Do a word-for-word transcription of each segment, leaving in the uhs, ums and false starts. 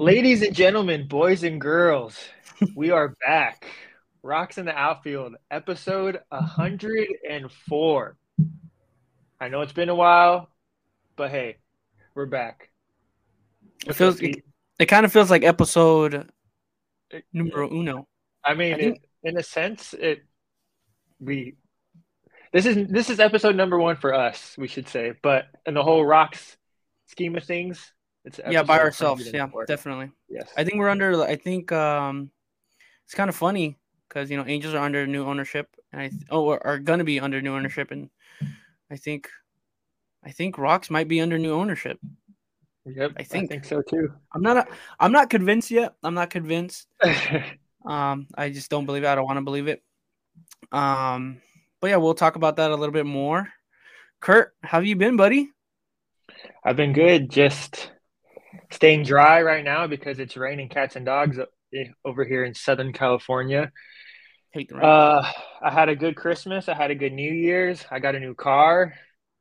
Ladies and gentlemen, boys and girls, we are back. Rocks in the Outfield, episode one hundred four. I know it's been a while, but hey, we're back. It What's up, feels it, Pete? it kind of feels like episode numero uno. I mean, I think it, in a sense, it we this is this is episode number one for us, we should say, but in the whole Rocks scheme of things, it's yeah, by episode ourselves. Yeah, one hundred four. definitely. Yes. I think we're under. I think um, it's kind of funny because you know Angels are under new ownership, and I th- oh are, are gonna be under new ownership, and I think I think Rocks might be under new ownership. Yep, I think. I think so too. I'm not. A, I'm not convinced yet. I'm not convinced. um, I just don't believe it. I don't want to believe it. Um, but yeah, we'll talk about that a little bit more. Kurt, how have you been, buddy? I've been good. Just staying dry right now because it's raining cats and dogs over here in Southern California. Hate the rain. Uh, I had a good Christmas. I had a good New Year's. I got a new car.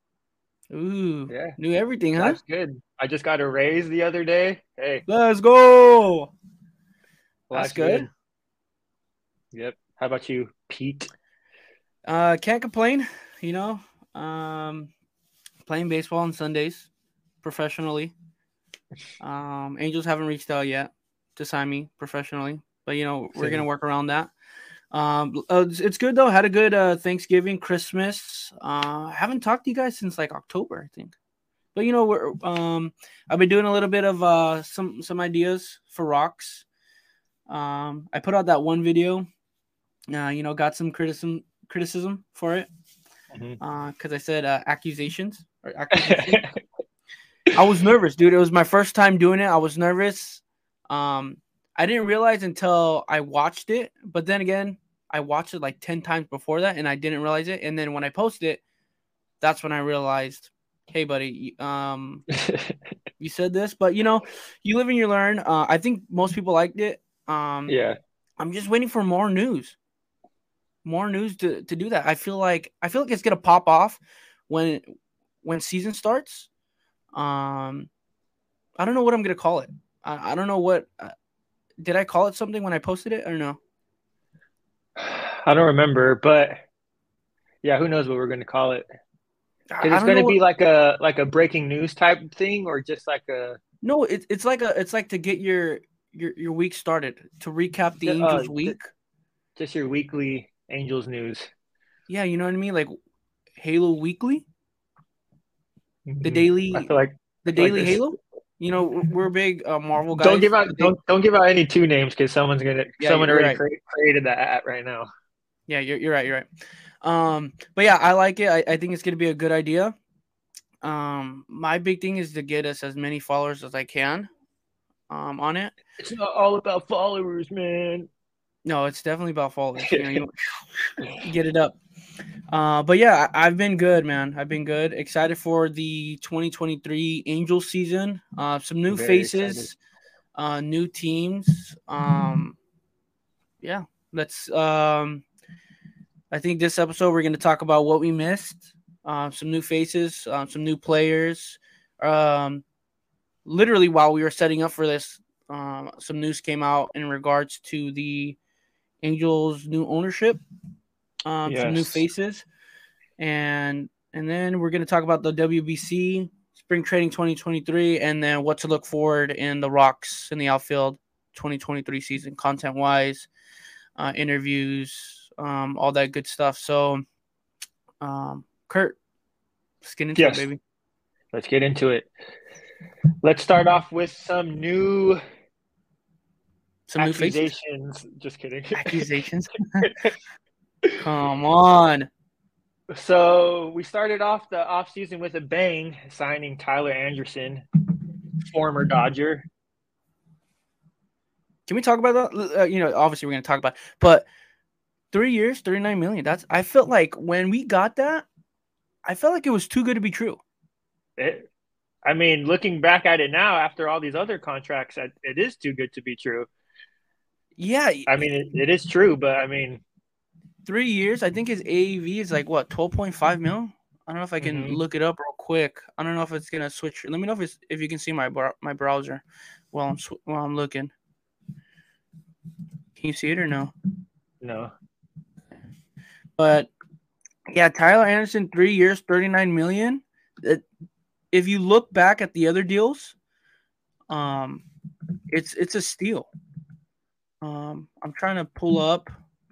Ooh, Yeah, new everything, huh? life's good. I just got a raise the other day. Hey, let's go. That's good. good. Yep. How about you, Pete? Uh, can't complain. You know, um, playing baseball on Sundays professionally. Um, Angels haven't reached out yet to sign me professionally, but you know we're Same. gonna work around that. Um, uh, it's good though. Had a good uh, Thanksgiving, Christmas. Uh, haven't talked to you guys since like October, I think. But you know, we're um, I've been doing a little bit of uh some some ideas for Rocks. Um, I put out that one video. Uh, you know, got some criticism criticism for it. Mm-hmm. Uh, because I said uh, accusations or accusations. I was nervous, dude. It was my first time doing it. I was nervous. Um, I didn't realize until I watched it, but then again, I watched it like ten times before that, and I didn't realize it. And then when I posted it, that's when I realized, hey, buddy, um, you said this, but you know, you live and you learn. Uh, I think most people liked it. Um, yeah. I'm just waiting for more news, more news to, to do that. I feel like I feel like it's gonna pop off when when season starts. Um, I don't know what I'm gonna call it. I, I don't know what. Uh, did I call it something when I posted it or no? I don't remember, but yeah, who knows what we're gonna call it? Because it's going to be what... like a like a breaking news type thing, or just like a no. It's it's like a it's like to get your your your week started, to recap the uh, Angels week. Just your weekly Angels news. Yeah, you know what I mean, like Halo Weekly. The daily, I feel like the daily like Halo. You know, we're big uh, Marvel guys. Don't give out don't don't give out any two names because someone's gonna yeah, someone already right. cre- created that app right now. Yeah, you're you're right. You're right. Um, but yeah, I like it. I, I think it's gonna be a good idea. Um, my big thing is to get us as many followers as I can. Um, on it. It's not all about followers, man. No, it's definitely about followers. You know, you get it up. Uh, but yeah, I, I've been good, man. I've been good. Excited for the twenty twenty-three Angels season. Uh, some new Very faces, uh, new teams. Um, yeah, let's. Um, I think this episode we're going to talk about what we missed. Uh, some new faces, uh, some new players. Um, literally, while we were setting up for this, um, some news came out in regards to the Angels' new ownership. Um, yes. Some new faces, and and then we're going to talk about the W B C Spring Training twenty twenty-three, and then what to look forward in the Rocks in the outfield twenty twenty-three season, content wise, uh, interviews, um, all that good stuff. So, um, Kurt, let's get into yes. it, baby. Let's get into it. Let's start off with some new. Some accusations. New Just kidding. Accusations. Come on. So we started off the offseason with a bang, signing Tyler Anderson, former Dodger. Can we talk about that? Uh, you know, obviously we're going to talk about it, but three years, thirty-nine million. That's. I felt like when we got that, I felt like it was too good to be true. It, I mean, looking back at it now, after all these other contracts, it is too good to be true. Yeah. I mean, it, it is true, but I mean. Three years, I think his A A V is like, what, twelve point five mil? I don't know if I can mm-hmm. look it up real quick. I don't know if it's going to switch. Let me know if it's, if you can see my my browser. while I'm sw- while I'm looking. Can you see it or no? No. But yeah, Tyler Anderson, three years, thirty-nine million. It, if you look back at the other deals, um, it's it's a steal. Um, I'm trying to pull up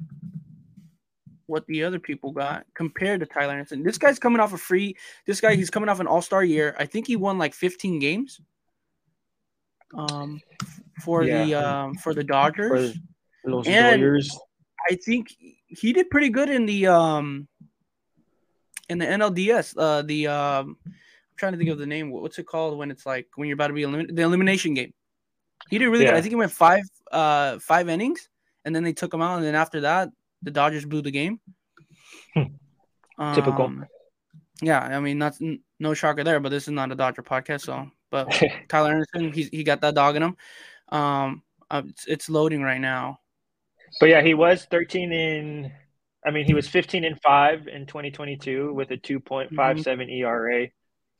what the other people got compared to Tyler Anderson. This guy's coming off a free. This guy, he's coming off an All-Star year. I think he won like fifteen games. Um, for Yeah. the um for the For Dodgers, Los and Doyers. I think he did pretty good in the um in the N L D S. Uh, the um, I'm trying to think of the name. What's it called when it's like when you're about to be eliminated? The elimination game. He did really good. I Yeah. think he went five uh five innings, and then they took him out, and then after that, the Dodgers blew the game. Typical. Um, yeah, I mean that's n- no shocker there, but this is not a Dodger podcast, so. But Tyler Anderson, he's he got that dog in him. Um, uh, it's, it's loading right now. But yeah, he was thirteen in. I mean, he was fifteen and five in twenty twenty-two with a two point five seven E R A.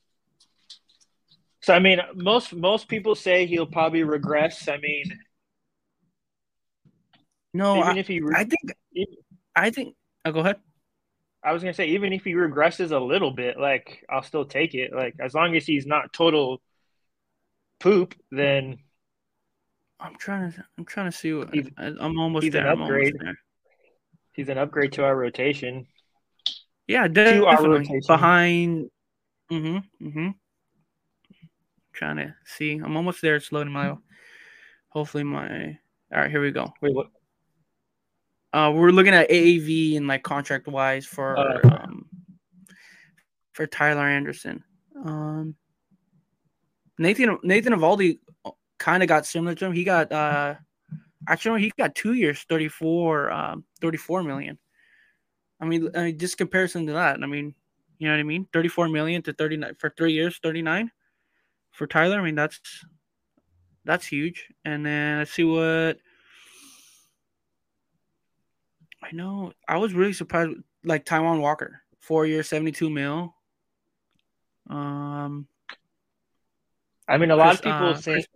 So I mean, most most people say he'll probably regress. I mean, No, even I, if he, re- I think even, I think. Oh, go ahead. I was gonna say, even if he regresses a little bit, like I'll still take it. Like as long as he's not total poop, then I'm trying to. I'm trying to see. What, he's I, I'm almost he's there. an I'm almost upgrade. there. He's an upgrade to our rotation. Yeah, To our definitely rotation. behind. Mm-hmm. Mm-hmm. Trying to see. I'm almost there. It's loading my. Hopefully my. All right, here we go. Wait, what? Uh, we're looking at A A V and like contract wise for Uh, um for Tyler Anderson. Um, Nathan Nathan Eovaldi kind of got similar to him. He got uh actually he got two years, thirty-four, um, thirty-four million. I mean, I mean, just comparison to that. I mean, you know what I mean? thirty-four million to thirty-nine for three years, thirty-nine for Tyler. I mean, that's that's huge. And then let's see what I know. I was really surprised, like Taiwan Walker, four years, seventy-two mil. Um, I mean, a lot Chris, of people uh, say Chris,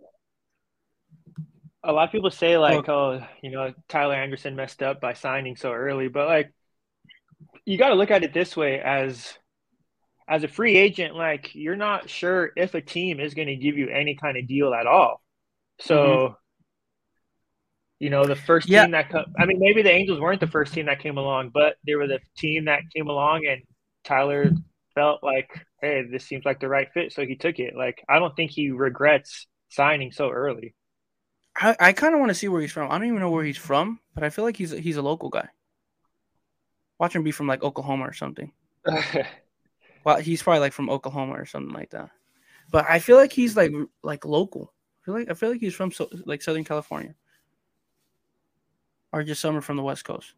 a lot of people say oh, like, oh, you know, Tyler Anderson messed up by signing so early, but like, you got to look at it this way as as a free agent, like you're not sure if a team is going to give you any kind of deal at all. So, mm-hmm. you know, the first Yeah, team that co- I mean, maybe the Angels weren't the first team that came along, but they were the team that came along, and Tyler felt like, hey, this seems like the right fit, so he took it. Like, I don't think he regrets signing so early. I, I kind of want to see where he's from. I don't even know where he's from, but I feel like he's he's a local guy. Watch him be from like Oklahoma or something. Well, he's probably like from Oklahoma or something like that. But I feel like he's like like local. I feel like I feel like he's from so, like Southern California, or just somewhere from the West Coast.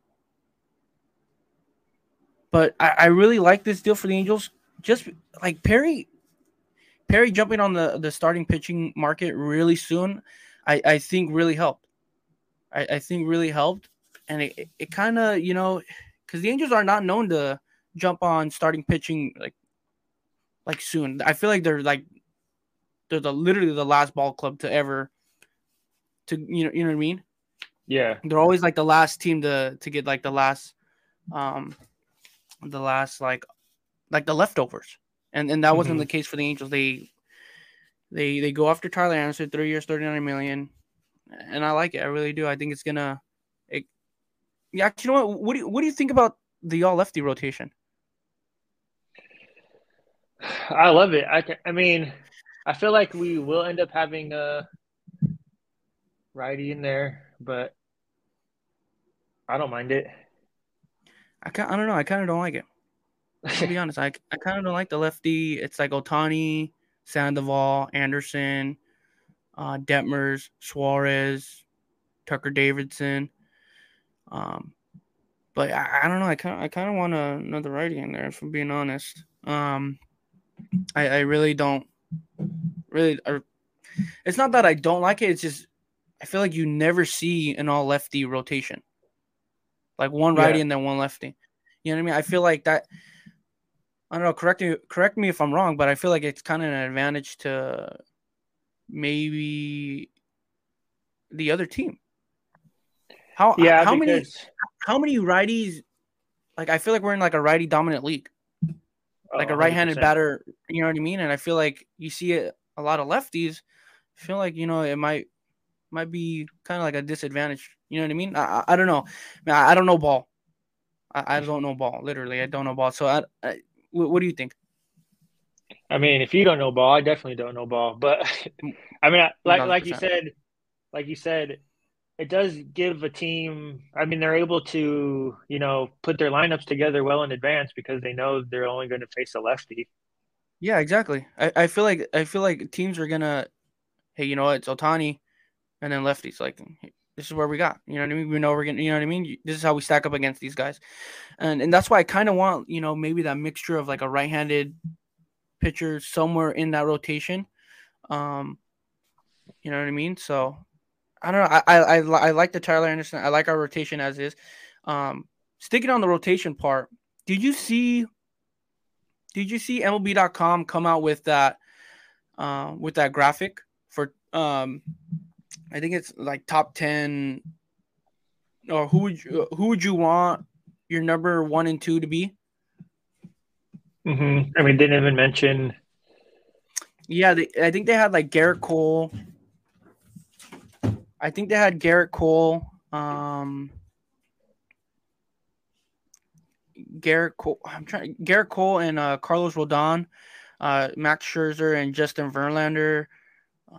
But I, I really like this deal for the Angels. Just like Perry, Perry jumping on the, the starting pitching market really soon, I, I think really helped. I, I think really helped, and it it, it kind of you know because the Angels are not known to jump on starting pitching like like soon. I feel like they're like they're the literally the last ball club to ever to you know you know what I mean. Yeah. They're always like the last team to to get like the last um the last like like the leftovers. And and that mm-hmm. wasn't the case for the Angels. They they they go after Tyler Anderson, three years, thirty-nine million. And I like it. I really do. I think it's gonna it, yeah, you know what? What do you what do you think about the all lefty rotation? I love it. I can, I mean, I feel like we will end up having a righty in there, but I don't mind it. I can I don't know. I kind of don't like it. I'll be honest. I I kind of don't like the lefty. It's like Ohtani, Sandoval, Anderson, uh, Detmers, Suarez, Tucker Davidson. Um, but I, I don't know. I kind I kind of want a, another righty in there. If I'm being honest, um, I I really don't really. Or, it's not that I don't like it. It's just I feel like you never see an all lefty rotation, like one righty yeah. and then one lefty. You know what I mean? I feel like that. I don't know. Correct me, correct me if I'm wrong, but I feel like it's kind of an advantage to maybe the other team. How Yeah, how because many how many righties? Like I feel like we're in like a righty dominant league, oh, like a right-handed one hundred percent. batter. You know what I mean? And I feel like you see it a lot of lefties. I feel like you know it might might be kind of like a disadvantage. You know what I mean? I I, I don't know. I, I don't know ball. I, I don't know ball. Literally, I don't know ball. So I, I what, what do you think? I mean, if you don't know ball, I definitely don't know ball. But I mean, One like thousand like you percent. said, like you said, it does give a team. I mean, they're able to, you know, put their lineups together well in advance because they know they're only going to face a lefty. Yeah, exactly. I, I feel like I feel like teams are gonna. Hey, you know what? It's Otani, and then lefties. Like hey, this is where we got. You know what I mean? We know we're gonna. You know what I mean? This is how we stack up against these guys, and and that's why I kind of want you know maybe that mixture of like a right-handed pitcher somewhere in that rotation. Um, you know what I mean? So I don't know. I I I, I like the Tyler Anderson. I like our rotation as is. Um, sticking on the rotation part, did you see? Did you see M L B dot com come out with that? Uh, with that graphic for um, I think it's like top ten. Or who would you, who would you want your number one and two to be? Mm-hmm. I mean, didn't even mention. Yeah, they, I think they had like Garrett Cole. I think they had Garrett Cole. Um, Garrett Cole. I'm trying. Garrett Cole and uh, Carlos Rodon, uh, Max Scherzer and Justin Verlander. Uh,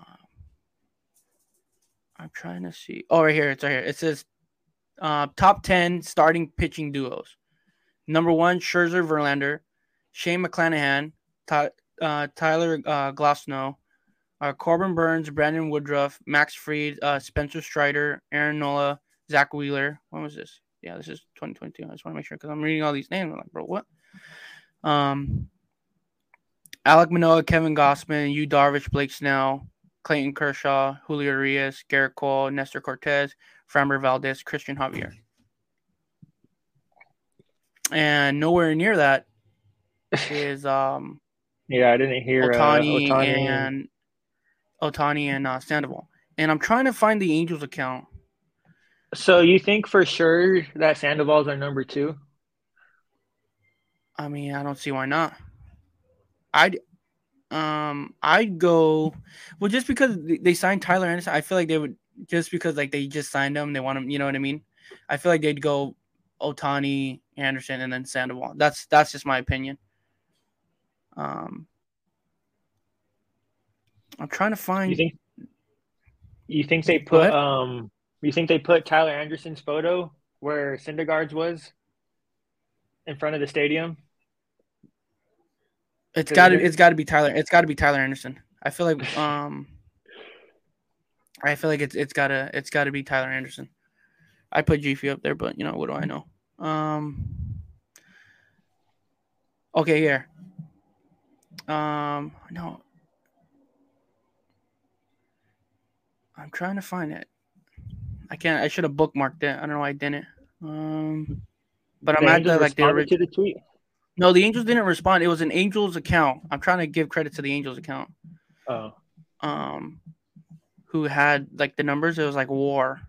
I'm trying to see. Oh, right here. It's right here. It says uh, top ten starting pitching duos. Number one, Scherzer Verlander, Shane McClanahan, Ty, uh, Tyler uh, Glasnow, uh, Corbin Burns, Brandon Woodruff, Max Fried, uh, Spencer Strider, Aaron Nola, Zach Wheeler. When was this? Yeah, this is twenty twenty-two. I just want to make sure because I'm reading all these names. I'm like, bro, what? Um, Alek Manoah, Kevin Gossman, Yu Darvish, Blake Snell, Clayton Kershaw, Julio Urias, Garrett Cole, Nestor Cortez, Framber Valdez, Christian Javier. And nowhere near that is um Yeah, I didn't hear uh, Otani Otani. and Otani and uh, Sandoval. And I'm trying to find the Angels account. So you think for sure that Sandoval's our number two? I mean, I don't see why not. I'd um I'd go well just because they signed Tyler Anderson. I feel like they would just because like they just signed him. They want him. You know what I mean? I feel like they'd go Otani, Anderson, and then Sandoval. That's that's just my opinion. Um, I'm trying to You find. think you think they Go put ahead. um you think they put Tyler Anderson's photo where Syndergaard's was in front of the stadium? It's Because got to it, it's got to be Tyler. It's got to be Tyler Anderson. I feel like um I feel like it's it's gotta it's gotta be Tyler Anderson. I put G F up there, but you know what do I know? Um. Okay, here. Um. No, I'm trying to find it. I can't. I should have bookmarked it. I don't know why I didn't. Um. But the I'm at Angels the like the responded to original. the tweet. No, the Angels didn't respond. It was an Angels account. I'm trying to give credit to the Angels account. Oh. Um. Who had like the numbers? It was like War.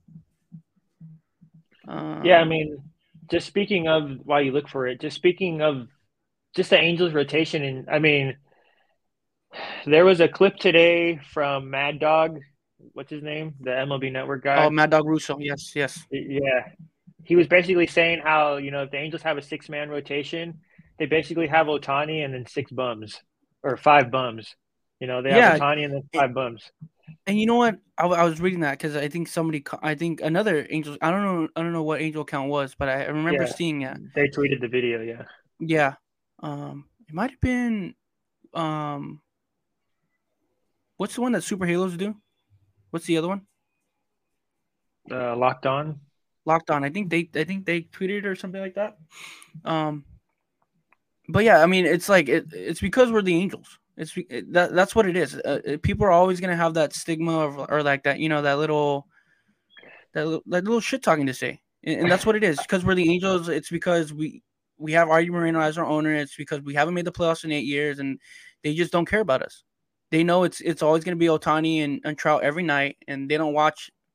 Yeah, I Um. mean, just speaking of why you look for it, just speaking of just the Angels rotation, and I mean, there was a clip today from Mad Dog. What's his name? The M L B Network Oh, guy. Mad Dog Russo. Yes. Yes. Yeah, he was basically saying how, you know, if the Angels have a six man rotation, they basically have Otani and then six bums or five bums. You know, they have Yeah. Otani and then And, five bums. and you know what? I, I was reading that because I think somebody. I think another Angels. I don't know. I don't know what Angel account was, but I remember Yeah, seeing it. they tweeted the video. Yeah. Yeah. Um. It might have been. Um. What's the one that Super Halos do? What's the other one? Uh, locked on. Locked On. I think they. I think they tweeted or something like that. Um. But yeah, I mean, it's like it, it's because we're the Angels. It's it, that that's what it is. Uh, people are always gonna have that stigma of, or like that, you know, that little that little, that little shit talking to say, and, and that's what it is. Because we're the Angels. It's because we we have Artie Moreno as our owner. It's because we haven't made the playoffs in eight years, and they just don't care about us. They know it's it's always gonna be Otani and, and Trout every night, and they don't watch.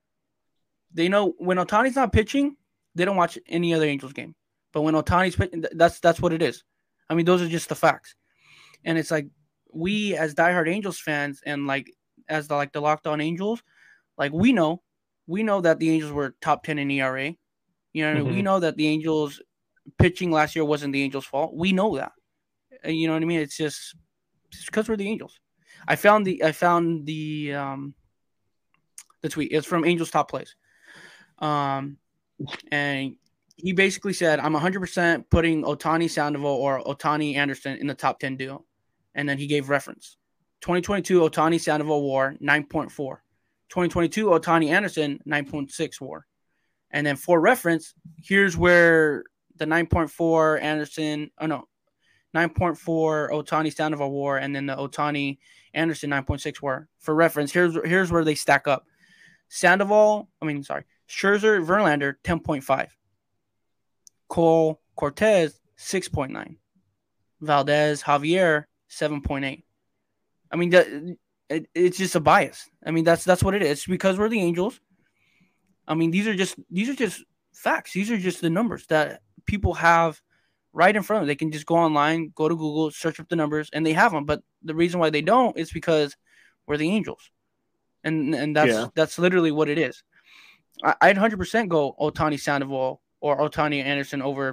They know when Otani's not pitching, they don't watch any other Angels game. But when Otani's pitching, that's that's what it is. I mean, those are just the facts. And it's like we as diehard Angels fans and like as the like the Locked On Angels, like we know, we know that the Angels were top ten in E R A. You know, what I mean? Mhm. We know that the Angels pitching last year wasn't the Angels' fault. We know that. You know what I mean? It's just because we're the Angels. I found the I found the um the tweet. It's from Angels Top Plays. Um, and he basically said, "I'm one hundred percent putting Otani Sandoval or Otani Anderson in the top ten duo," and then he gave reference. twenty twenty-two Otani Sandoval WAR nine point four. twenty twenty-two Otani Anderson nine point six WAR. And then for reference, here's where the nine point four Anderson, oh no, nine point four Otani Sandoval WAR, and then the Otani Anderson nine point six WAR. For reference, here's here's where they stack up. Sandoval, I mean, sorry, Scherzer, Verlander, ten point five. Cole, Cortez, six point nine. Valdez, Javier, seven point eight. I mean, that, it, it's just a bias. I mean, that's that's what it is. It's because we're the Angels. I mean, these are just these are just facts. These are just the numbers that people have right in front of them. They can just go online, go to Google, search up the numbers, and they have them. But the reason why they don't is because we're the Angels. And and that's yeah. that's literally what it is. I, I'd one hundred percent go Otani Sandoval or Otani Anderson over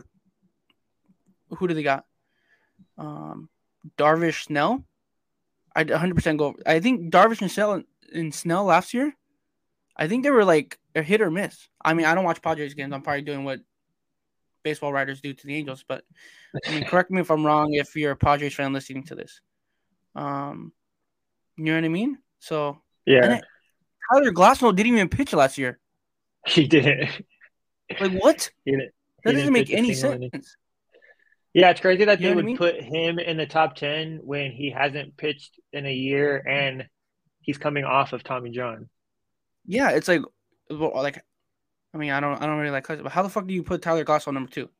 who do they got? Um, Darvish Snell. I'd one hundred percent go. I think Darvish and Snell and Snell last year, I think they were like a hit or miss. I mean, I don't watch Padres games. I'm probably doing what baseball writers do to the Angels, but I mean, correct me if I'm wrong if you're a Padres fan listening to this. Um, you know what I mean? So yeah, and it, Tyler Glasnow didn't even pitch last year. He didn't. Like what? He didn't, that he doesn't make any sense. Inning. Yeah, it's crazy that you they would I mean? put him in the top ten when he hasn't pitched in a year and he's coming off of Tommy John. Yeah, it's like, like, I mean, I don't, I don't really like, but how the fuck do you put Tyler Glasnow number two?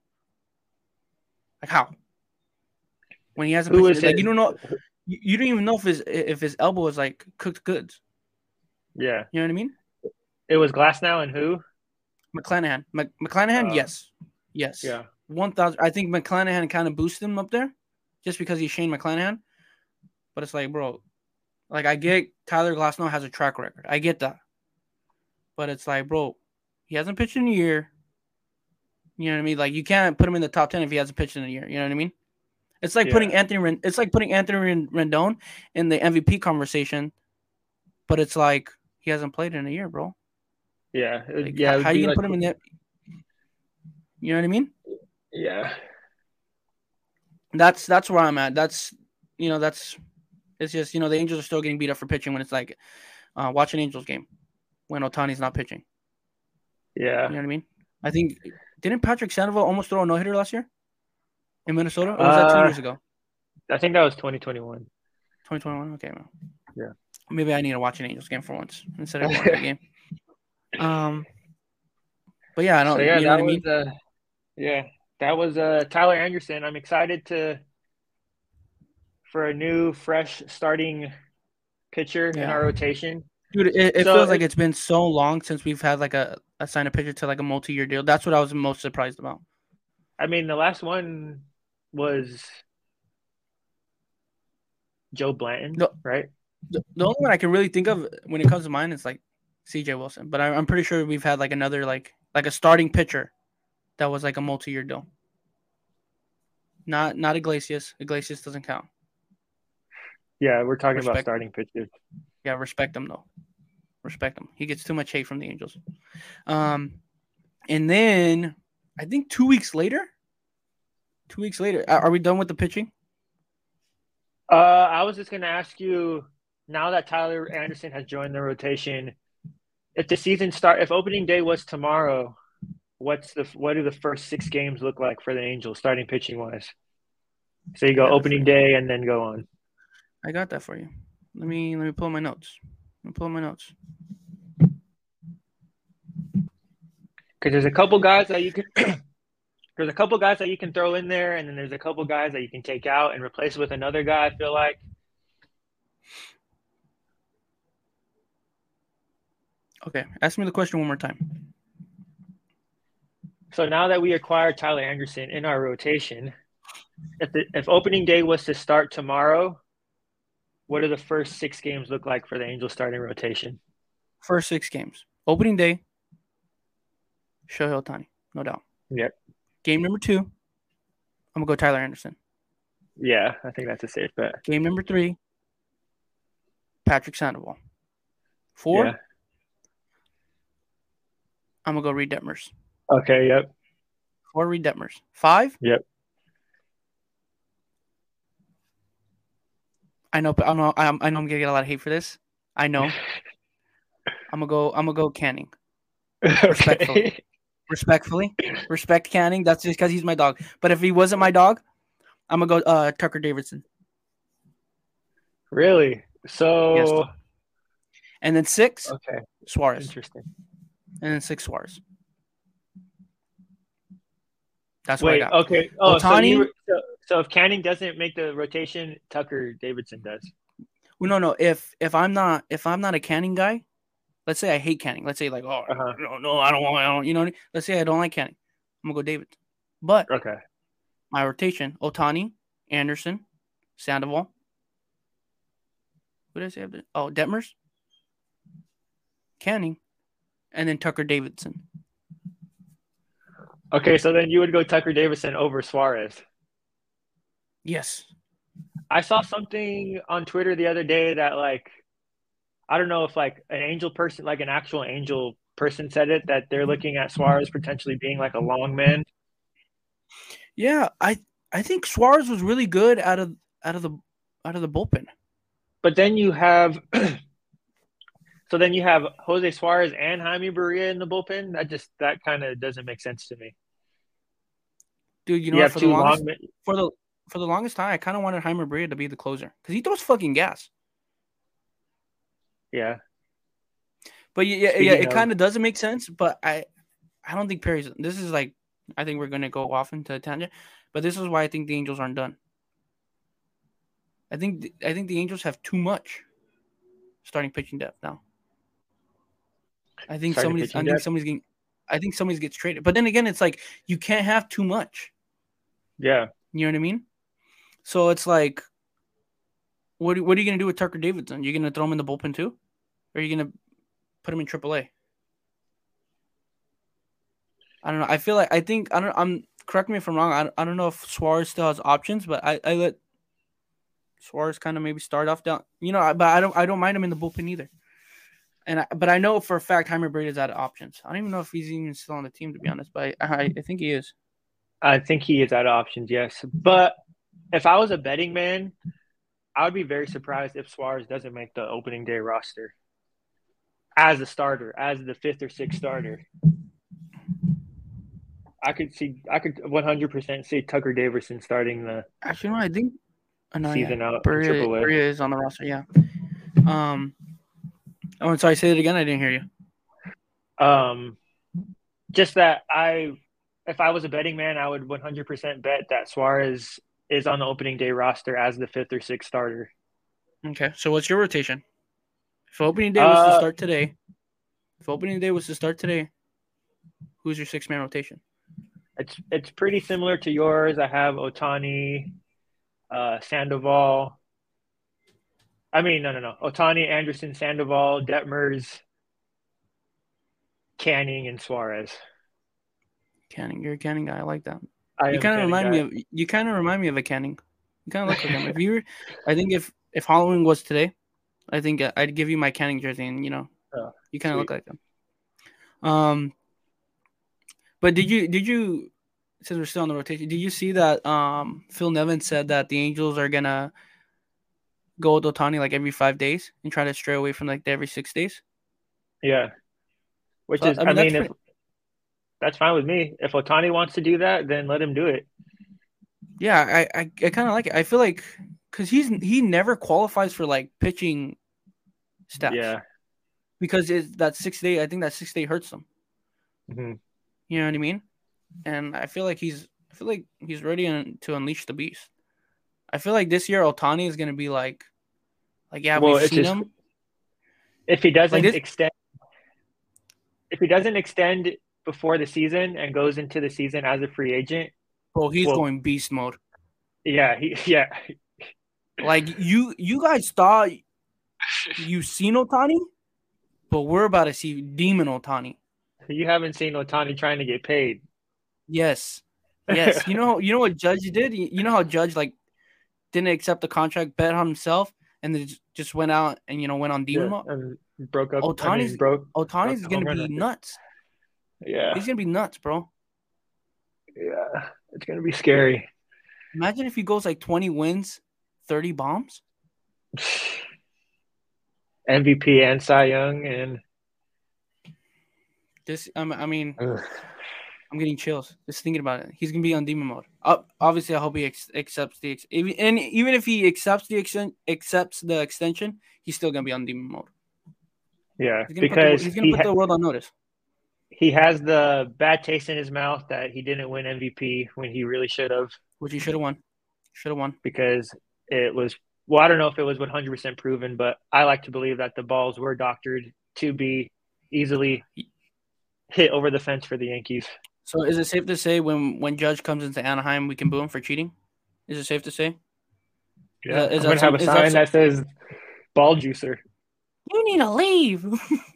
Like how? When he hasn't Who pitched, is like you don't know, you, you don't even know if his if his elbow is like cooked goods. Yeah, you know what I mean. It was Glasnow and who? McClanahan. Mc, McClanahan, uh, yes, yes, yeah, one thousand. I think McClanahan kind of boosted him up there, just because he's Shane McClanahan. But it's like, bro, like I get Tyler Glasnow has a track record. I get that. But it's like, bro, he hasn't pitched in a year. You know what I mean? Like, you can't put him in the top ten if he hasn't pitched in a year. You know what I mean? It's like yeah. putting Anthony. Rend- it's like putting Anthony Rendon in the M V P conversation, but it's like he hasn't played in a year, bro. Yeah, like, yeah. How, how are you gonna like, put him in there? You know what I mean? Yeah. That's that's where I'm at. That's you know that's it's just you know the Angels are still getting beat up for pitching when it's like uh, watch an Angels game when Otani's not pitching. Yeah. You know what I mean? I think didn't Patrick Sandoval almost throw a no hitter last year in Minnesota? Or was that two uh, years ago? I think that was twenty twenty-one. twenty twenty-one. Okay, man. Yeah. Maybe I need to watch an Angels game for once instead of watching a game. Um. But yeah, I don't. So, yeah, you know that what was, I mean? Uh, yeah, that was uh, Tyler Anderson. I'm excited to for a new, fresh starting pitcher yeah. in our rotation. Dude, it, it so feels it, like it's been so long since we've had like a, a sign a pitcher to like a multi-year deal. That's what I was most surprised about. I mean, the last one was Joe Blanton, the, right? The, the only one I can really think of when it comes to mind is like C J Wilson, but I, I'm pretty sure we've had like another like like a starting pitcher that was like a multi-year deal. Not not Iglesias. Iglesias doesn't count. Yeah, we're talking respect about starting pitchers. Yeah, respect him though. Respect him. He gets too much hate from the Angels. Um, and then I think two weeks later. Two weeks later, are we done with the pitching? Uh, I was just gonna ask you. Now that Tyler Anderson has joined the rotation, if the season start, if opening day was tomorrow, what's the what do the first six games look like for the Angels starting pitching wise? So you go opening day and then go on. I got that for you. Let me let me pull my notes. Let me pull my notes. Because there's a couple guys that you can there's a couple guys that you can throw in there, and then there's a couple guys that you can take out and replace with another guy. I feel like. Okay, ask me the question one more time. So now that we acquired Tyler Anderson in our rotation, if the, if opening day was to start tomorrow, what do the first six games look like for the Angels starting rotation? First six games. Opening day, Shohei Ohtani, no doubt. Yep. Game number two, I'm going to go Tyler Anderson. Yeah, I think that's a safe bet. Game number three, Patrick Sandoval. Four, yeah. I'm going to go Reid Detmers. Okay, yep. Four Reid Detmers. Five? Yep. I know I know I know I'm going to get a lot of hate for this. I know. I'm going to go I'm going to go Canning. Okay. Respectfully. Respectfully. Respect Canning. That's just cuz he's my dog. But if he wasn't my dog, I'm going to go uh, Tucker Davidson. Really? So yes. And then six, okay. Suarez. Interesting. And then six Suarez. That's Wait, what I got. okay. Oh, Ohtani, so, you, so, so if Canning doesn't make the rotation, Tucker Davidson does. Well, no, no. If if I'm not if I'm not a Canning guy, let's say I hate Canning. Let's say like, oh uh-huh. no, no, I don't want, I don't, you know. Let's say I don't like Canning. I'm gonna go David. But okay, my rotation: Ohtani, Anderson, Sandoval. What did I say? After? Oh, Detmers, Canning, and then Tucker Davidson. Okay, so then you would go Tucker Davidson over Suarez. Yes. I saw something on Twitter the other day that, like, I don't know if, like, an Angel person, like an actual Angel person said it, that they're looking at Suarez potentially being, like, a long man. Yeah, I I think Suarez was really good out of out of the out of the bullpen. But then you have – so then you have Jose Suarez and Jaime Barria in the bullpen. That just – that kind of doesn't make sense to me. Dude, you know you what? For the, longest, long... for, the, for the longest time, I kind of wanted Jaime Barria to be the closer because he throws fucking gas. Yeah. But yeah, Speaking yeah, it kind of doesn't make sense, but I I don't think Perry's – this is like – I think we're going to go off into a tangent, but this is why I think the Angels aren't done. I think I think the Angels have too much starting pitching depth now. I think starting somebody's I think depth? somebody's getting I think somebody's gets traded. But then again, it's like you can't have too much. Yeah. You know what I mean? So it's like, what, what are you going to do with Tucker Davidson? You're going to throw him in the bullpen too? Or are you going to put him in triple A? I don't know. I feel like, I think, I don't, I'm, correct me if I'm wrong. I, I don't know if Suarez still has options, but I, I let Suarez kind of maybe start off down, you know, but I don't, I don't mind him in the bullpen either. And I, but I know for a fact Jaime Barria is out of options. I don't even know if he's even still on the team, to be honest, but I, I, I think he is. I think he is out of options, yes. But if I was a betting man, I would be very surprised if Suarez doesn't make the opening day roster as a starter, as the fifth or sixth starter. I could see, I could one hundred percent see Tucker Davidson starting the Actually, no, I think oh, no, season yeah. out. Barria, Barria is on the roster, yeah. Um, oh, I'm sorry, say it again. I didn't hear you. Um, just that I. If I was a betting man, I would one hundred percent bet that Suarez is on the opening day roster as the fifth or sixth starter. Okay, so what's your rotation? If opening day was uh, to start today, if opening day was to start today, who's your six-man rotation? It's it's pretty similar to yours. I have Ohtani, uh, Sandoval. I mean, no, no, no. Ohtani, Anderson, Sandoval, Detmers, Canning, and Suarez. Canning, you're a Canning guy. I like that. I you kind of remind guy. me of you kind of remind me of a Canning. You kind of look like him. If you, were, I think if if Halloween was today, I think I'd give you my Canning jersey, and you know, oh, you kind of look like him. Um, but did you did you since we're still on the rotation, did you see that um Phil Nevin said that the Angels are gonna go with Ohtani like every five days and try to stray away from like the every six days? Yeah, which so, is I mean, I mean if. Pretty, That's fine with me. If Ohtani wants to do that, then let him do it. Yeah, I I, I kind of like it. I feel like because he's he never qualifies for like pitching stats. Yeah. Because it's that six day, I think that six day hurts him. Mm-hmm. You know what I mean? And I feel like he's I feel like he's ready to unleash the beast. I feel like this year Ohtani is gonna be like, like yeah, well, we've seen just, him. If he doesn't like extend, if he doesn't extend. before the season and goes into the season as a free agent. Bro, he's well, going beast mode. Yeah, he, yeah. Like you, you guys thought you seen Ohtani, but we're about to see Demon Ohtani. You haven't seen Ohtani trying to get paid. Yes, yes. You know, you know what Judge did. You know how Judge like didn't accept the contract, bet on himself, and then just went out and you know went on Demon Yeah, mode. and broke up. Ohtani's I mean, broke. Ohtani's broke gonna be nuts. Yeah, he's gonna be nuts, bro. Yeah, it's gonna be scary. Imagine if he goes like twenty wins, thirty bombs. M V P and Cy Young and this. Um, I mean, ugh. I'm getting chills just thinking about it. He's gonna be on demon mode. Uh, obviously, I hope he ex- accepts the ex- even, and even if he accepts the ex- accepts the extension, he's still gonna be on demon mode. Yeah, he's gonna because put the, he's gonna he put ha- the world on notice. He has the bad taste in his mouth that he didn't win M V P when he really should have. Which he should have won. Should have won because it was. Well, I don't know if it was one hundred percent proven, but I like to believe that the balls were doctored to be easily hit over the fence for the Yankees. So is it safe to say when, when Judge comes into Anaheim, we can boo him for cheating? Is it safe to say? Yeah, is I'm going to have a sign that, that says ball juicer. You need to leave.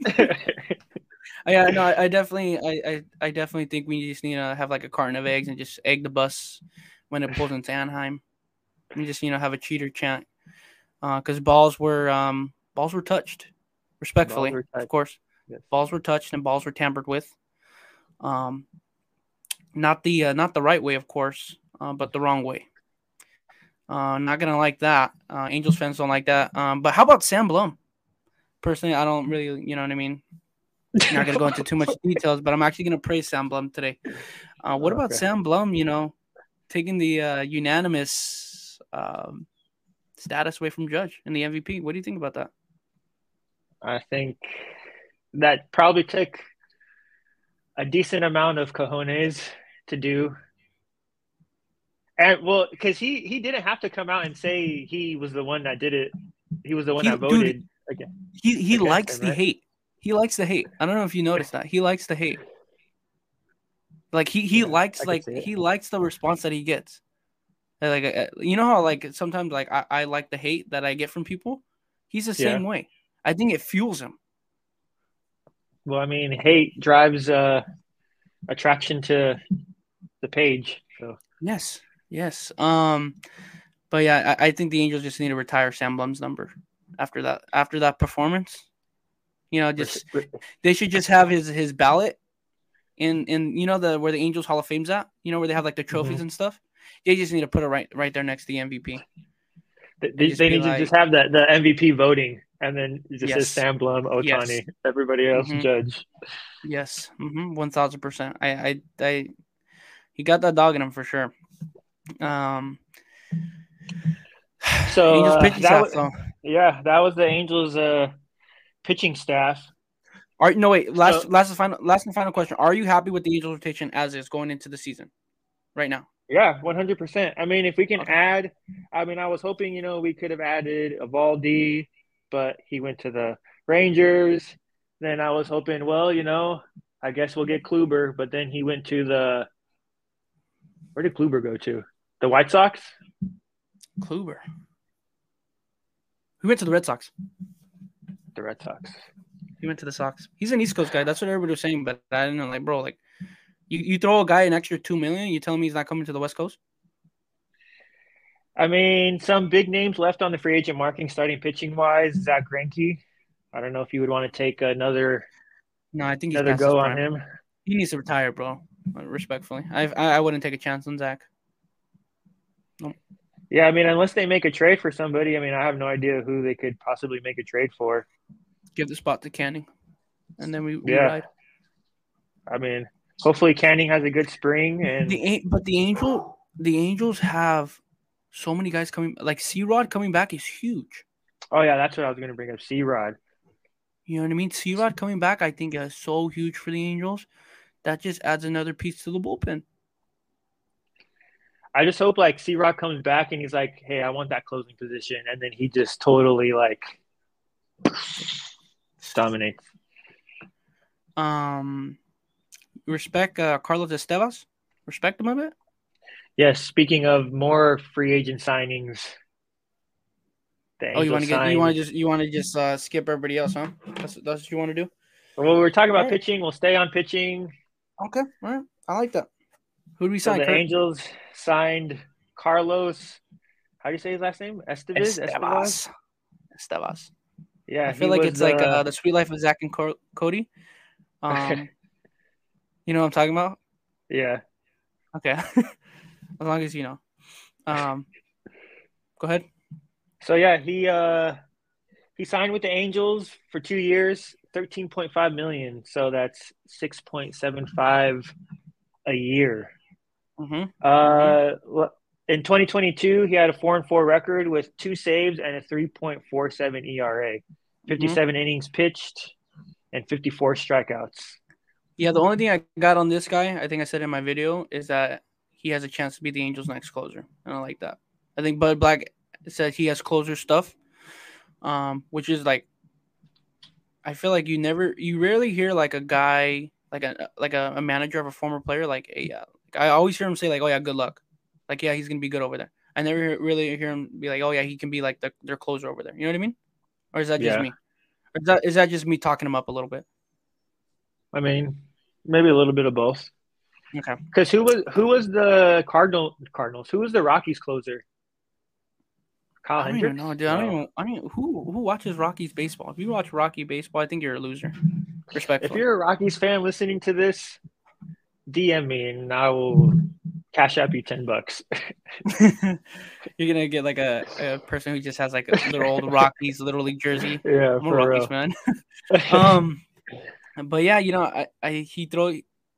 Yeah, no, I, I definitely, I, I, I definitely think we just need to have like a carton of eggs and just egg the bus when it pulls into Anaheim. We just, you know, have a cheater chant. Because uh, balls were um, balls were touched, respectfully, were touched. Of course. Yes. Balls were touched and balls were tampered with. Um, not the uh, not the right way, of course, uh, but the wrong way. Uh, not gonna like that. Uh, Angels fans don't like that. Um, but how about Sam Blum? Personally, I don't really, you know what I mean. Not gonna go into too much details, but I'm actually gonna praise Sam Blum today. Uh, what okay. about Sam Blum? You know, taking the uh, unanimous. Um, status away from Judge and the M V P. What do you think about that? I think that probably took a decent amount of cojones to do. And well, because he, he didn't have to come out and say he was the one that did it. He was the one he, that voted dude, again. He he likes him, the right? hate. He likes the hate. I don't know if you noticed that. He likes the hate. Like he, he yeah, likes like he likes the response that he gets. Like uh, you know how like sometimes like I, I like the hate that I get from people. He's the same yeah. way. I think it fuels him. Well, I mean, hate drives uh, attraction to the page. So yes, yes. Um, but yeah, I, I think the Angels just need to retire Sam Blum's number after that. After that performance, you know, just they should just have his his ballot in in you know the where the Angels Hall of Fame's at. You know where they have like the trophies mm-hmm. and stuff. They just need to put it right right there next to the M V P. They, they, they need like, to just have the, the M V P voting, and then it just yes. says Sam Blum, Ohtani, yes. everybody else mm-hmm. Judge. Yes, mm-hmm. one thousand percent. I, I, I, he got that dog in him for sure. Um. So Angels uh, pitching that staff, was, though. yeah, that was the Angels' uh, pitching staff. Are no wait last so, last and final last and final question. Are you happy with the Angels rotation as is going into the season right now? Yeah, one hundred percent. I mean, if we can okay. add, I mean, I was hoping, you know, we could have added Eovaldi, but he went to the Rangers. Then I was hoping, well, you know, I guess we'll get Kluber, but then he went to the – where did Kluber go to? The White Sox? Kluber. He went to the Red Sox. The Red Sox. He went to the Sox. He's an East Coast guy. That's what everybody was saying, but I didn't know, like, bro, like, You you throw a guy an extra two million. You telling me he's not coming to the West Coast? I mean, some big names left on the free agent market, starting pitching wise. Zach Greinke. I don't know if you would want to take another. No, I think he's another go on him. He needs to retire, bro. Respectfully, I I wouldn't take a chance on Zach. Nope. Yeah, I mean, unless they make a trade for somebody. I mean, I have no idea who they could possibly make a trade for. Give the spot to Canning, and then we, we yeah. ride. I mean. Hopefully, Canning has a good spring, and the but the Angel the Angels have so many guys coming. Like C-Rod coming back is huge. Oh yeah, that's what I was going to bring up. C-Rod. You know what I mean? C-Rod coming back, I think, is so huge for the Angels. That just adds another piece to the bullpen. I just hope like C-Rod comes back and he's like, "Hey, I want that closing position," and then he just totally like dominates. Um. respect uh, Carlos Estevas? Respect him a bit. Yes. Speaking of more free agent signings, the Oh, you want Angels to get you want signed. to just you want to just uh, skip everybody else, huh? That's that's what you want to do. Well, we were talking All about right. pitching. We'll stay on pitching. Okay. All right. I like that. Who do we So sign, the Kurt? Angels signed Carlos. How do you say his last name? Estevez? Estevaz? Estevas. Estevas. Yeah, I feel he like was it's like uh, the. the Sweet Life of Zach and Co- Cody. Um, you know what I'm talking about? Yeah. Okay. As long as you know. Um, go ahead. So yeah, he uh he signed with the Angels for two years, thirteen point five million. So that's six point seven five a year. Mm-hmm. Uh, in twenty twenty-two, he had a four and four record with two saves and a three point four seven E R A, fifty-seven mm-hmm. innings pitched, and fifty-four strikeouts. Yeah, the only thing I got on this guy, I think I said in my video, is that he has a chance to be the Angels' next closer, and I like that. I think Bud Black said he has closer stuff, um, which is like, I feel like you never, you rarely hear like a guy, like a like a, a manager of a former player, like, hey, yeah, like, I always hear him say like, oh yeah, good luck, like yeah, he's gonna be good over there. I never really hear him be like, oh yeah, he can be like the, their closer over there. You know what I mean? Or is that just yeah. me? Or is that is that just me talking him up a little bit? I mean, maybe a little bit of both. Okay. Because who was who was the Cardinal Cardinals? Who was the Rockies closer? Kyle I don't Hendricks? even know, dude. I don't even. I mean, who who watches Rockies baseball? If you watch Rocky baseball, I think you're a loser. Respectfully. If you're a Rockies fan listening to this, D M me and I will cash up you ten bucks. You're gonna get like a, a person who just has like a little old Rockies Little League jersey. Yeah, I'm a for Rockies real. man. um, but yeah, you know, I, I he throw.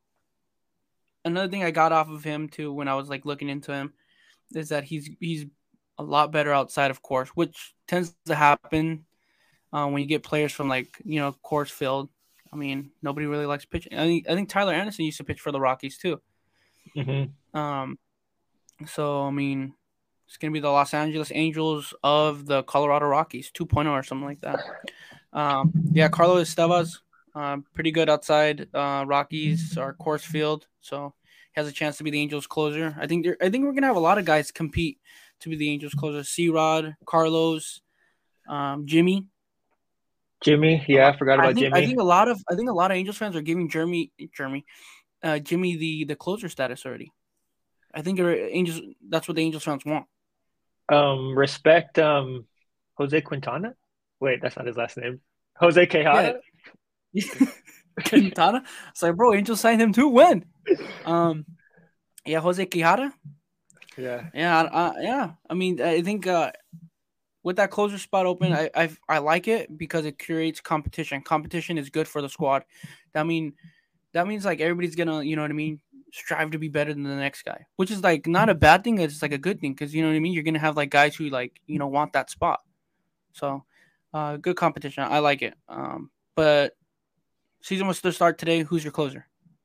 Another thing I got off of him too when I was like looking into him is that he's he's a lot better outside of course, which tends to happen uh, when you get players from like you know course field. I mean, nobody really likes pitching. I think I think Tyler Anderson used to pitch for the Rockies too. Mm-hmm. Um, so I mean, it's gonna be the Los Angeles Angels of the Colorado Rockies two point oh or something like that. Um, yeah, Carlos Estevas, uh, pretty good outside. Uh, Rockies are course field, so he has a chance to be the Angels closer. I think I think we're gonna have a lot of guys compete to be the Angels closer. C-Rod, Carlos, um, Jimmy. Jimmy, yeah, I forgot about I think, Jimmy. I think a lot of I think a lot of Angels fans are giving Jeremy, Jeremy, uh, Jimmy the, the closer status already. I think Angels. That's what the Angels fans want. Um, respect, um, Jose Quintana. Wait, that's not his last name. Jose Quijada. Yeah. Quintana. It's like, bro, Angels signed him too. When? Um, yeah, Jose Quijada. Yeah. Yeah, uh, yeah. I mean, I think. Uh, With that closer spot open, I, I I like it because it creates competition. Competition is good for the squad. I mean, that means like everybody's gonna, you know what I mean, strive to be better than the next guy, which is like not a bad thing. It's like a good thing because you know what I mean. You're gonna have like guys who like you know want that spot. So, uh, good competition. I like it. Um, but season was to start today. Who's your closer?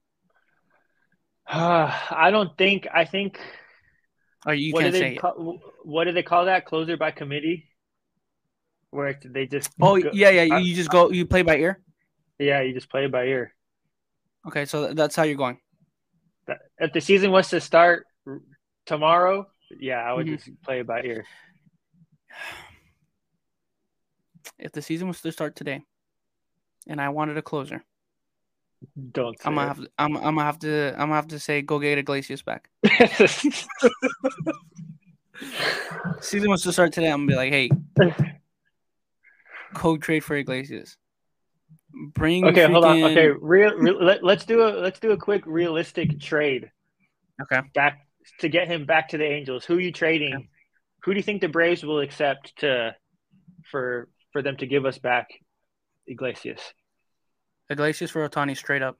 Uh, I don't think. I think. Oh, you what can't do say they it. call, what do they call that? Closer by committee, where they just. Oh go, yeah, yeah. I, You just go. You play by ear. Yeah, you just play it by ear. Okay, so that's how you're going. If the season was to start tomorrow, yeah, I would mm-hmm. just play it by ear. If the season was to start today, and I wanted a closer, don't. I'm gonna have to. I'm, I'm gonna have to. I'm gonna have to say, go get Iglesias back. Season was to start today. I'm gonna be like, hey, code trade for Iglesias. Bring. Okay, freaking... hold on. Okay, real. real let, let's do a let's do a quick realistic trade. Okay. Back to get him back to the Angels. Who are you trading? Okay. Who do you think the Braves will accept to for for them to give us back Iglesias? Iglesias for Ohtani, straight up.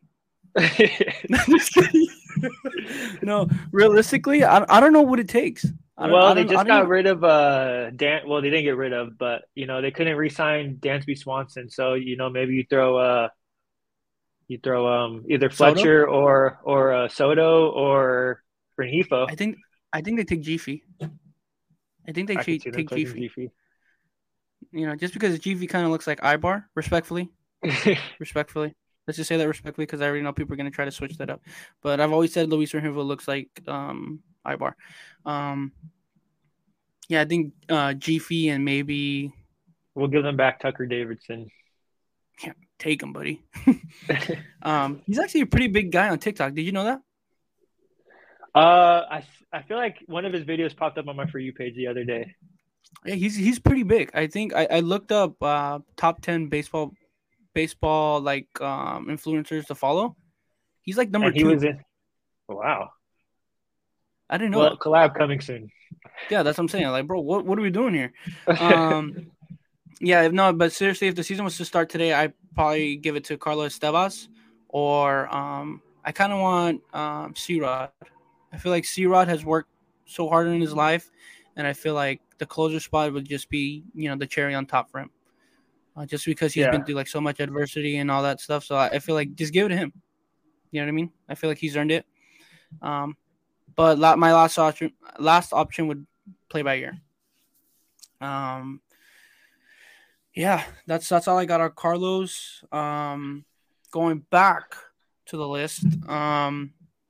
No, realistically, I, I don't know what it takes. I well, I they just got even... rid of uh Dan. Well, they didn't get rid of, but you know they couldn't re-sign Dansby Swanson. So you know maybe you throw uh you throw um either Fletcher Soto? or or uh, Soto or Rengifo. I think I think they take Giffy. I think they I take, take Giffy. Giffy. You know, just because Giffy kind of looks like Ibar, respectfully, respectfully. Let's just say that respectfully because I already know people are going to try to switch that up. But I've always said Luis Rengifo looks like um, Ibar. Um, yeah, I think uh, G and maybe We'll give them back Tucker Davidson. Yeah, take him, buddy. um, he's actually a pretty big guy on TikTok. Did you know that? Uh, I I feel like one of his videos popped up on my For You page the other day. Yeah, he's he's pretty big. I think I, I looked up uh, top ten baseball baseball like um, influencers to follow. He's like number and he two. was in. Wow. I didn't know. Well, collab coming soon. Yeah, that's what I'm saying. Like, bro, what what are we doing here? Um, yeah, if no, but seriously, if the season was to start today, I'd probably give it to Carlos Tevas, or um, I kind of want um, C-Rod. I feel like C-Rod has worked so hard in his life, and I feel like the closer spot would just be, you know, the cherry on top for him. Uh, just because he's Yeah. been through like so much adversity and all that stuff. So I, I feel like just give it to him. You know what I mean? I feel like he's earned it. Um, but la- my last option, last option would play by ear. Um, yeah, that's that's all I got on Carlos. Um, going back to the list. Um,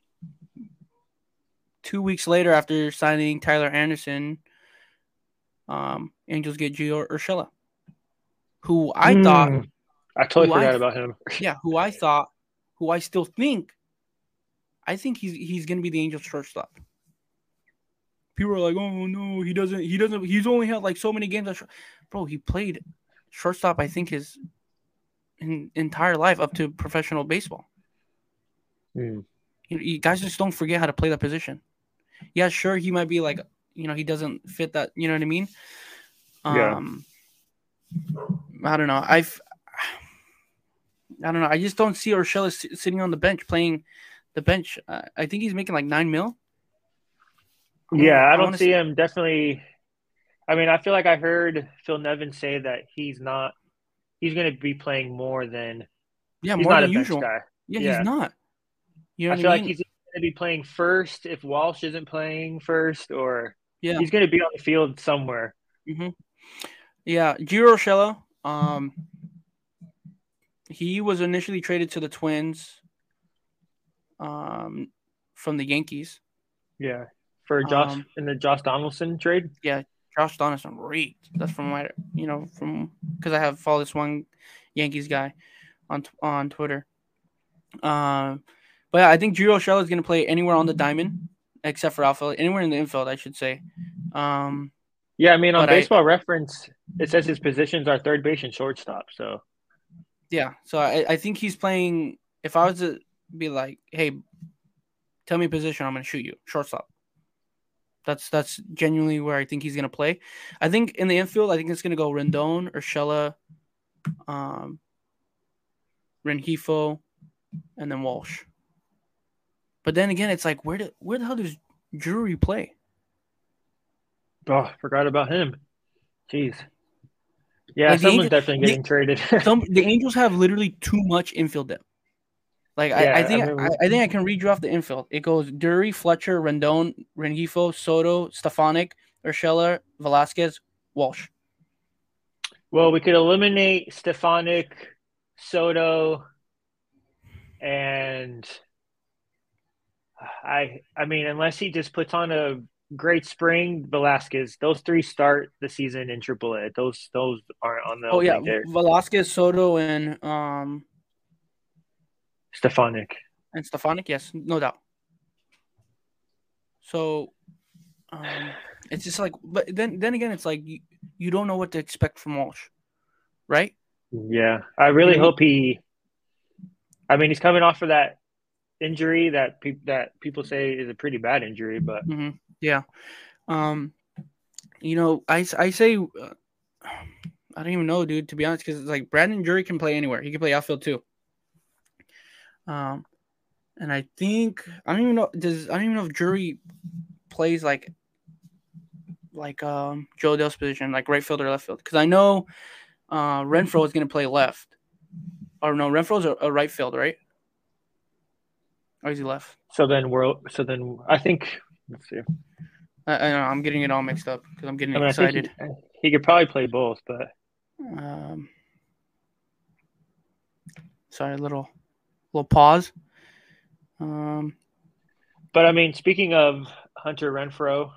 two weeks later, after signing Tyler Anderson, um, Angels get Gio Urshela, who I Mm, thought I totally who forgot I, about him. Yeah, who I thought, who I still think, I think he's he's gonna be the Angels' shortstop. People are like, oh no, he doesn't, he doesn't, he's only had like so many games. At Bro, he played shortstop. I think his in, entire life up to professional baseball. Mm. You, you guys just don't forget how to play that position. Yeah, sure, he might be like, you know, he doesn't fit that. You know what I mean? Um, yeah. I don't know. I've, I don't know. I just don't see Urshela sitting on the bench playing the bench. Uh, I think he's making like nine mil. I yeah, wanna, I don't I see say... him definitely. I mean, I feel like I heard Phil Nevin say that he's not. He's going to be playing more than. Yeah, he's more not than a bench usual. guy. Yeah, yeah, he's not. You know I feel I mean? like he's going to be playing first if Walsh isn't playing first, or yeah, he's going to be on the field somewhere. Mm-hmm. Yeah, Gio Urshela. Um, he was initially traded to the Twins. Um, from the Yankees. Yeah, for Josh um, in the Josh Donaldson trade. Yeah, Josh Donaldson reeked. That's from my, you know, from because I have followed this one Yankees guy on on Twitter. Um, uh, but yeah, I think Gio Urshela is going to play anywhere on the diamond except for outfield, anywhere in the infield, I should say. Um, yeah, I mean on Baseball I, Reference, it says his positions are third base and shortstop. So yeah, so I, I think he's playing. If I was to be like, hey, tell me position, I'm going to shoot you shortstop. That's that's genuinely where I think he's going to play. I think in the infield, I think it's going to go Rendon, Urshela, um, Rengifo, and then Walsh. But then again, it's like, where, do, where the hell does Drury play? Oh, forgot about him. Jeez. Yeah, like someone's Angels, definitely getting the, traded. some, the Angels have literally too much infield depth. Like yeah, I, I think I, mean, I, I think I can read you off the infield. It goes Drury, Fletcher, Rendon, Rengifo, Soto, Stefanik, Urshela, Velasquez, Walsh. Well, we could eliminate Stefanik, Soto, and I I mean, unless he just puts on a great spring, Velasquez. Those three start the season in triple A. Those those aren't on the oh yeah, there. Velasquez, Soto, and um. Stefanik. And Stefanik, yes, no doubt. So, um, it's just like, but then, then again, it's like you, you don't know what to expect from Walsh, right? Yeah, I really you know, hope he. I mean, he's coming off of that injury that pe- that people say is a pretty bad injury, but mm-hmm. yeah, um, you know, I I say, uh, I don't even know, dude. To be honest, because it's like Brandon Drury can play anywhere. He can play outfield too. Um. And I think I don't even know does I don't even know if Drury plays like like um Joe Dell's position, like right field or left field. Because I know uh, Renfroe is going to play left. Or no, Renfroe's a, a right field, right? Or is he left? So then we're so then I think let's see. I, I know I'm getting it all mixed up because I'm getting I mean, excited. I think he, he could probably play both, but um, sorry, a little little pause. Um, but I mean, speaking of Hunter Renfrow,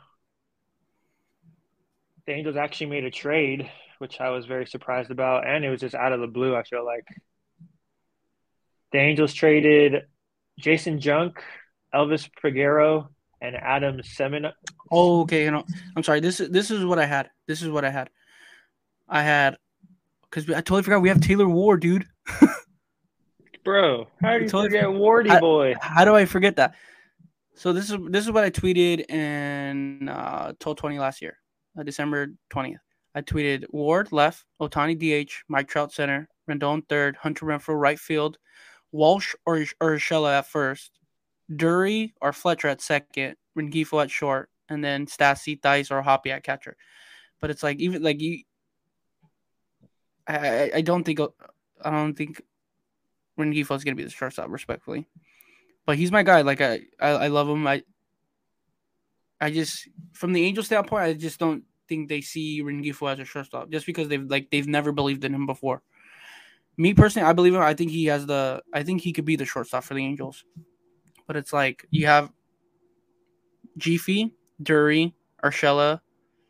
the Angels actually made a trade, which I was very surprised about, and it was just out of the blue. I feel like the Angels traded Jason Junk, Elvis Peguero, and Adam Semin. oh, okay. You know, I'm sorry. This is this is what I had. This is what I had. I had because I totally forgot we have Taylor Ward, dude. Bro, how do you totally forget Wardy how, boy? How do I forget that? So this is this is what I tweeted in uh, twelve twenty last year, uh, December twentieth. I tweeted Ward left, Ohtani D H, Mike Trout center, Rendon third, Hunter Renfroe right field, Walsh or Urshela at first, Dury or Fletcher at second, Rengifo at short, and then Stassi, Thaiss, or Hoppy at catcher. But it's like even like you, I I don't think I don't think Rengifo is gonna be the shortstop, respectfully. But he's my guy. Like I, I, I love him. I, I just from the Angels standpoint, I just don't think they see Rengifo as a shortstop just because they've like they've never believed in him before. Me personally, I believe him. I think he has the. I think he could be the shortstop for the Angels. But it's like you have Giffy, Dury, Urshela,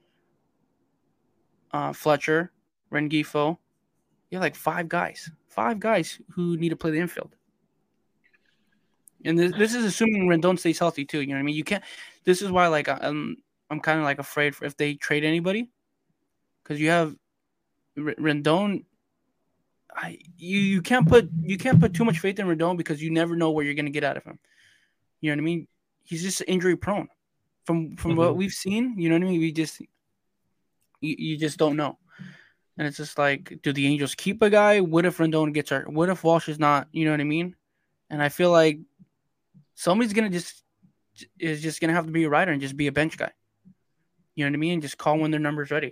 uh, Fletcher, Rengifo. You have like five guys, five guys who need to play the infield. And this, this is assuming Rendon stays healthy too. You know what I mean? You can't. This is why, like, I'm I'm kind of like afraid for if they trade anybody, because you have R- Rendon. I you you can't put you can't put too much faith in Rendon because you never know what you're gonna get out of him. You know what I mean? He's just injury prone. From from mm-hmm. what we've seen, you know what I mean. We just you, you just don't know, and it's just like, do the Angels keep a guy? What if Rendon gets hurt? What if Walsh is not? You know what I mean? And I feel like somebody's gonna just is just gonna have to be a rider and just be a bench guy. You know what I mean? Just call when their number's ready.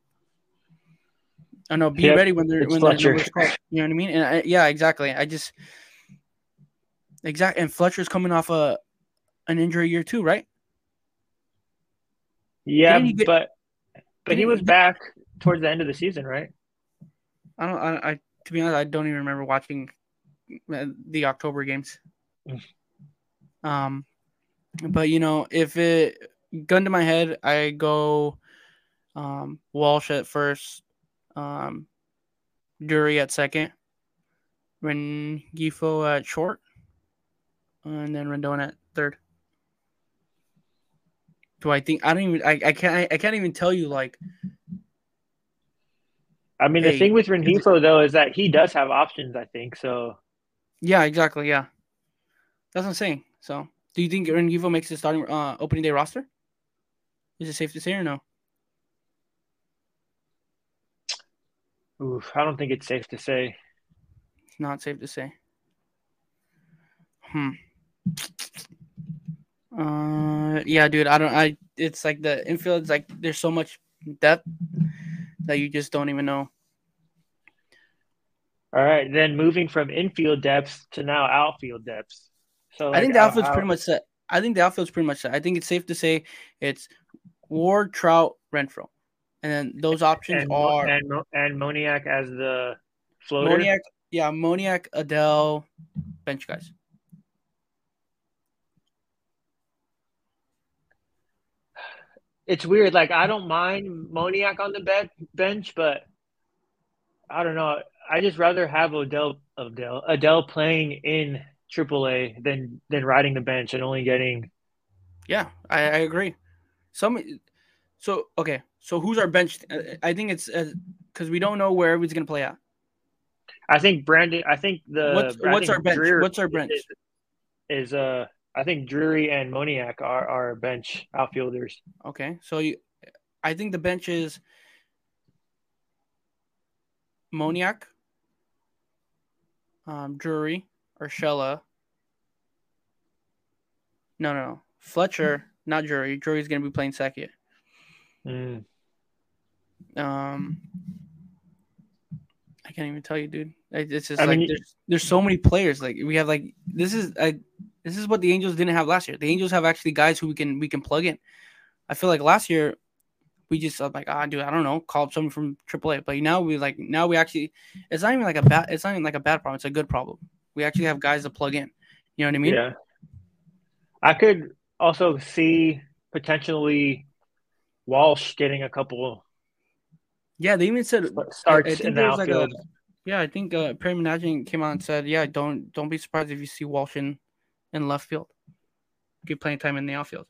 I know, be yep, ready when they're when Fletcher. Their number's called. You know what I mean? And I, yeah, exactly. I just exactly. And Fletcher's coming off a an injury year too, right? Yeah, get, but but he was back towards the end of the season, right? I don't. I, I to be honest, I don't even remember watching the October games. Um, but you know, if it gun to my head, I go um, Walsh at first, um, Dury at second, Rengifo at short, and then Rendon at third. Do I think I don't even I, I can't I can't even tell you like. I mean, hey, the thing with Rengifo though is that he does have options. I think so. Yeah, exactly. Yeah, that's what I'm saying. So. Do you think Rengifo makes the starting uh, opening day roster? Is it safe to say or no? Oof, I don't think it's safe to say. It's not safe to say. Hmm. Uh, yeah, dude. I don't. I. It's like the infield. It's like there's so much depth that you just don't even know. All right, then moving from infield depths to now outfield depths. So like, I think the outfield's pretty much set. I think the outfield's pretty much set. I think it's safe to say it's Ward, Trout, Renfroe, and then those options and, are and and Moniak as the floater. Moniak, yeah, Moniak, Adele, bench guys. It's weird. Like I don't mind Moniak on the bed, bench, but I don't know. I just rather have Odell, Odell, Adele playing in Triple A than than riding the bench and only getting. Yeah, I, I agree. Some, so okay. So who's our bench? I think it's because uh, we don't know where everybody's gonna play at. I think Brandon. I think the. What's, I what's think our bench? Dreer what's our bench? Is, is uh I think Drury and Moniak are our bench outfielders. Okay, so you, I think the bench is Moniak, um, Drury, Urshela. No, no, no. Fletcher, not Drury. Drury's going to be playing second. Mm. Um, I can't even tell you, dude. It's just I like mean, there's there's so many players. Like we have like this is I this is what the Angels didn't have last year. The Angels have actually guys who we can we can plug in. I feel like last year we just uh, like ah, dude, I don't know, call up someone from Triple A. But now we like now we actually it's not even like a bad it's not even like a bad problem. It's a good problem. We actually have guys to plug in. You know what I mean? Yeah. I could also see potentially Walsh getting a couple Yeah, they even said I, I starts in think the there was like a outfield. yeah, I think uh, Perry Managing came out and said, yeah, don't don't be surprised if you see Walsh in, in left field, give playing time in the outfield.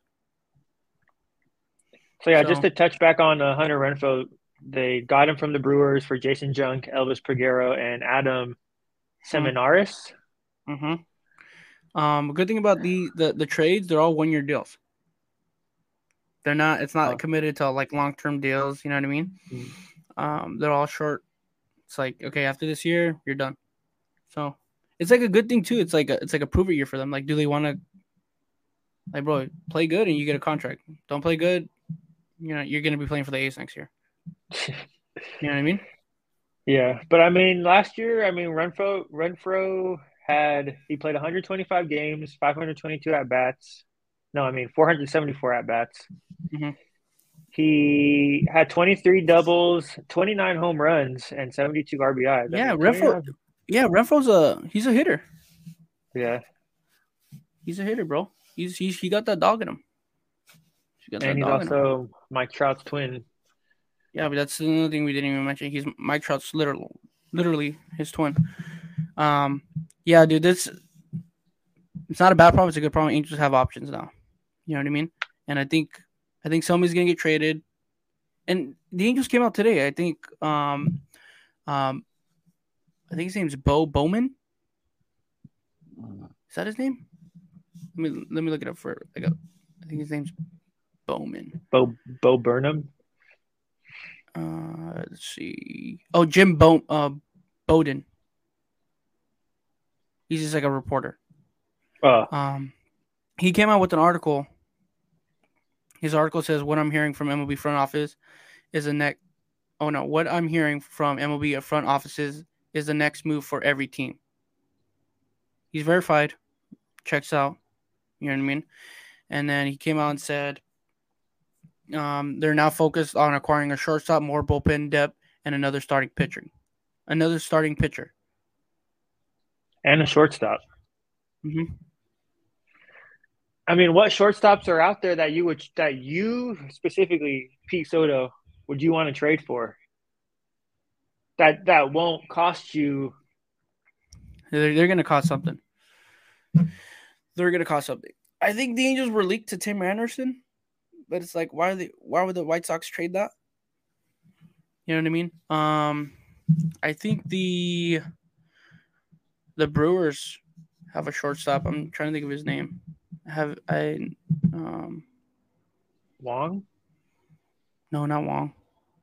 So yeah, So, just to touch back on uh, Hunter Renfroe, they got him from the Brewers for Jason Junk, Elvis Peguero, and Adam Seminaris. mm-hmm. Um, good thing about the, the the trades, they're all one year deals. They're not. It's not Oh. committed to like long term deals. You know what I mean? Mm. Um, they're all short. It's like okay, after this year, you're done. So it's like a good thing too. It's like a it's like a prove it year for them. Like, do they want to? Like, bro, play good and you get a contract. Don't play good, you know, you're gonna be playing for the A's next year. You know what I mean? Yeah, but I mean, last year, I mean, Renfroe Renfroe had he played one hundred twenty-five games, five hundred twenty-two at bats. No, I mean four hundred seventy-four at bats. Mm-hmm. He had twenty-three doubles, twenty-nine home runs, and seventy-two R B Is. Yeah, I mean, Renfroe. Yeah, Renfroe's a he's a hitter. Yeah, he's a hitter, bro. He's he's he got that dog in him. He got and he's also Mike Trout's twin. Yeah, but that's another thing we didn't even mention. He's Mike Trout's literally, literally his twin. Um, yeah, dude, this it's not a bad problem. It's a good problem. Angels have options now. You know what I mean? And I think, I think somebody's gonna get traded. And the Angels came out today. I think, um, um, I think his name's Bo Bowman. Is that his name? Let me let me look it up for. I got. I think his name's Bowman. Bo Bo Burnham. Uh, let's see. Oh, Jim Bo uh, Bowden. He's just like a reporter. Uh. Um, he came out with an article. His article says, "What I'm hearing from M L B front office is a next. Oh no, what I'm hearing from M L B front offices is the next move for every team." He's verified. Checks out. You know what I mean? And then he came out and said, um, they're now focused on acquiring a shortstop, more bullpen depth, and another starting pitcher. Another starting pitcher. And a shortstop. Mm-hmm. I mean, what shortstops are out there that you would that you specifically, Pete Soto, would you want to trade for? That that won't cost you. They're, they're going to cost something. They're going to cost something. I think the Angels were leaked to Tim Anderson, but it's like, why are they? Why would the White Sox trade that? You know what I mean? Um, I think the the Brewers have a shortstop. I'm trying to think of his name. Have I? Um, Wong? No, not Wong.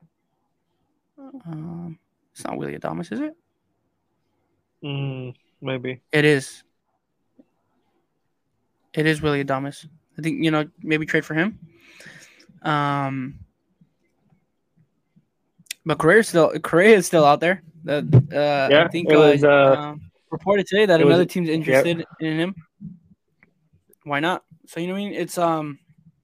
Um, it's not Willie Adames, is it? Mm, maybe it is. It is Willie Adames. I think, you know, maybe trade for him. Um, but Correa is still Correa is still out there. Uh, yeah, I think it was uh, uh, um, reported today that another was, team's interested yep. in him. Why not? So you know what I mean? It's um,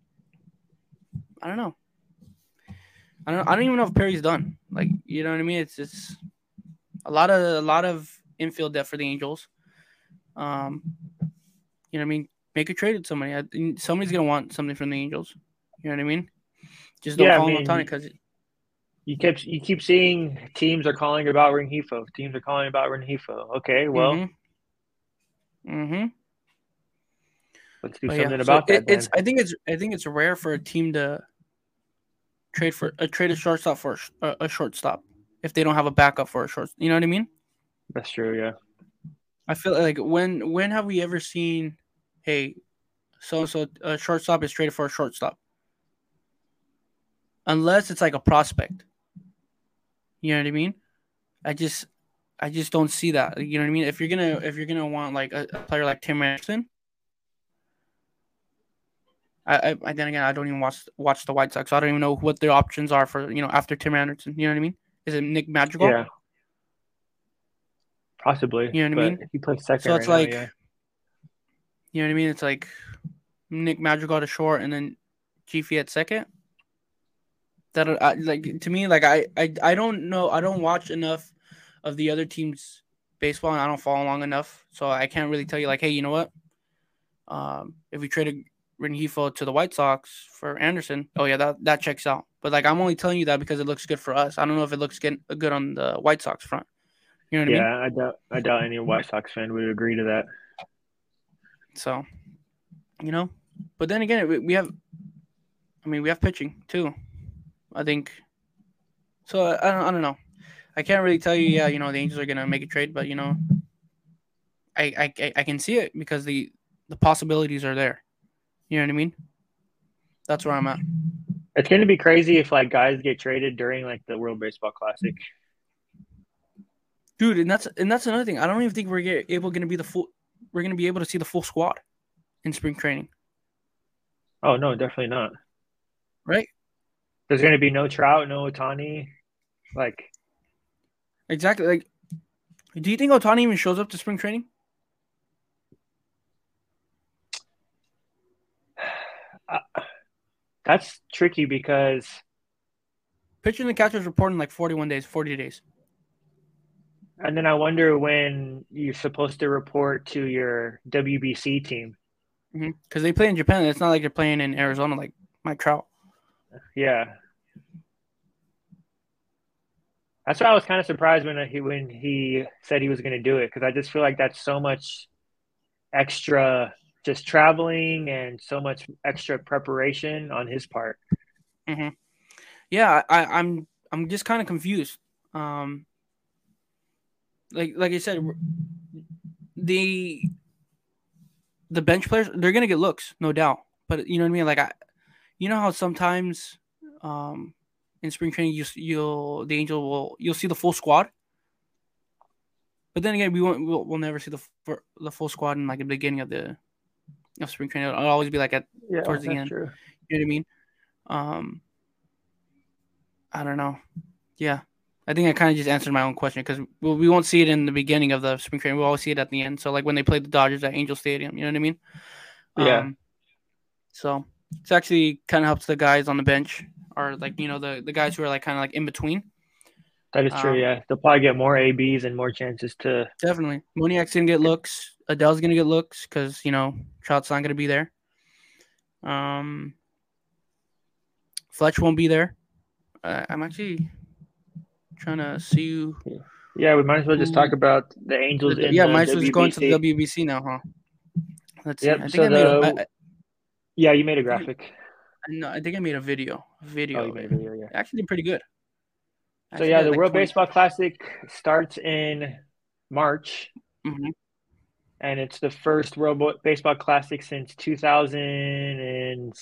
I don't know. I don't. I don't even know if Perry's done. Like, you know what I mean? It's it's a lot of a lot of infield depth for the Angels. Um, you know what I mean? Make a trade with somebody. I, somebody's gonna want something from the Angels. You know what I mean? Just don't yeah, call I him mean, Ohtani because you keep you keep seeing teams are calling about Rengifo. Teams are calling about Rengifo. Okay, well, mm-hmm. Mm-hmm. let's do but something yeah, about so that. It, it's I think it's I think it's rare for a team to trade for a trade a shortstop for a, a shortstop if they don't have a backup for a short. You know what I mean? That's true. Yeah. I feel like when when have we ever seen, hey, so so a shortstop is traded for a shortstop? Unless it's like a prospect. You know what I mean? I just I just don't see that. You know what I mean? If you're gonna if you're gonna want like a, a player like Tim Anderson, I, I I then again I don't even watch watch the White Sox, so I don't even know what their options are for, you know, after Tim Anderson. You know what I mean? Is it Nick Madrigal? Yeah. Possibly. You know what I mean? If he plays second so it's right like, now, yeah. You know what I mean? It's like Nick Madrigal to short and then Giffey at second. That I, like to me, like I, I I don't know. I don't watch enough of the other team's baseball and I don't follow along enough, so I can't really tell you like, hey, you know what? Um, if we traded Rengifo to the White Sox for Anderson, oh yeah, that that checks out. But like, I'm only telling you that because it looks good for us. I don't know if it looks good good on the White Sox front. You know what I mean? Yeah, I doubt I doubt any White Sox fan would agree to that. So, you know, but then again, we, we have, I mean, we have pitching too. I think. So I, I don't I don't know. I can't really tell you. Yeah, you know, the Angels are gonna make a trade, but you know, I I I can see it because the the possibilities are there. You know what I mean? That's where I'm at. It's going to be crazy if like guys get traded during like the World Baseball Classic. Dude, and that's and that's another thing. I don't even think we're get, able going to be the full. We're going to be able to see the full squad in spring training. Oh no, definitely not. Right? There's going to be no Trout, no Ohtani. Like exactly. Like, do you think Ohtani even shows up to spring training? Uh, that's tricky because pitching and catchers report in like forty-one days, forty days. And then I wonder when you're supposed to report to your W B C team. Because mm-hmm. they play in Japan. It's not like they're playing in Arizona like Mike Trout. Yeah. That's why I was kind of surprised when he when he said he was going to do it, because I just feel like that's so much extra just traveling and so much extra preparation on his part. Mm-hmm. Yeah, I, I'm I'm just kind of confused. Um, like like I said, the the bench players, they're gonna get looks, no doubt. But you know what I mean? Like I, you know how sometimes, um, in spring training, you you'll the Angel will you'll see the full squad. But then again, we won't we'll, we'll never see the the full squad in like the beginning of the of spring training. It'll always be like at yeah, towards the end. True. You know what I mean? Um, I don't know. Yeah. I think I kind of just answered my own question because we, we won't see it in the beginning of the spring training. We'll always see it at the end. So, like when they played the Dodgers at Angel Stadium, you know what I mean? Yeah. Um, so, it's actually kind of helps the guys on the bench or, like, you know, the, the guys who are, like, kind of like in between. That is true, um, yeah. They'll probably get more A Bs and more chances to. Definitely. Moniak's going to get looks. Adele's going to get looks because, you know, Trout's not going to be there. Um, Fletch won't be there. Uh, I'm actually trying to see you. Yeah, we might as well just talk about the Angels the, in yeah, the might as well just go into the W B C. W B C now, huh? Let's yep, see. I think so I made the, a. I, yeah, you made a graphic. No, I think I made a video. Video. Oh, you made a video, yeah. Actually did pretty good. Actually, so yeah, the like World twenty Baseball Classic starts in March. Mm-hmm. And it's the first World Baseball Classic since two thousand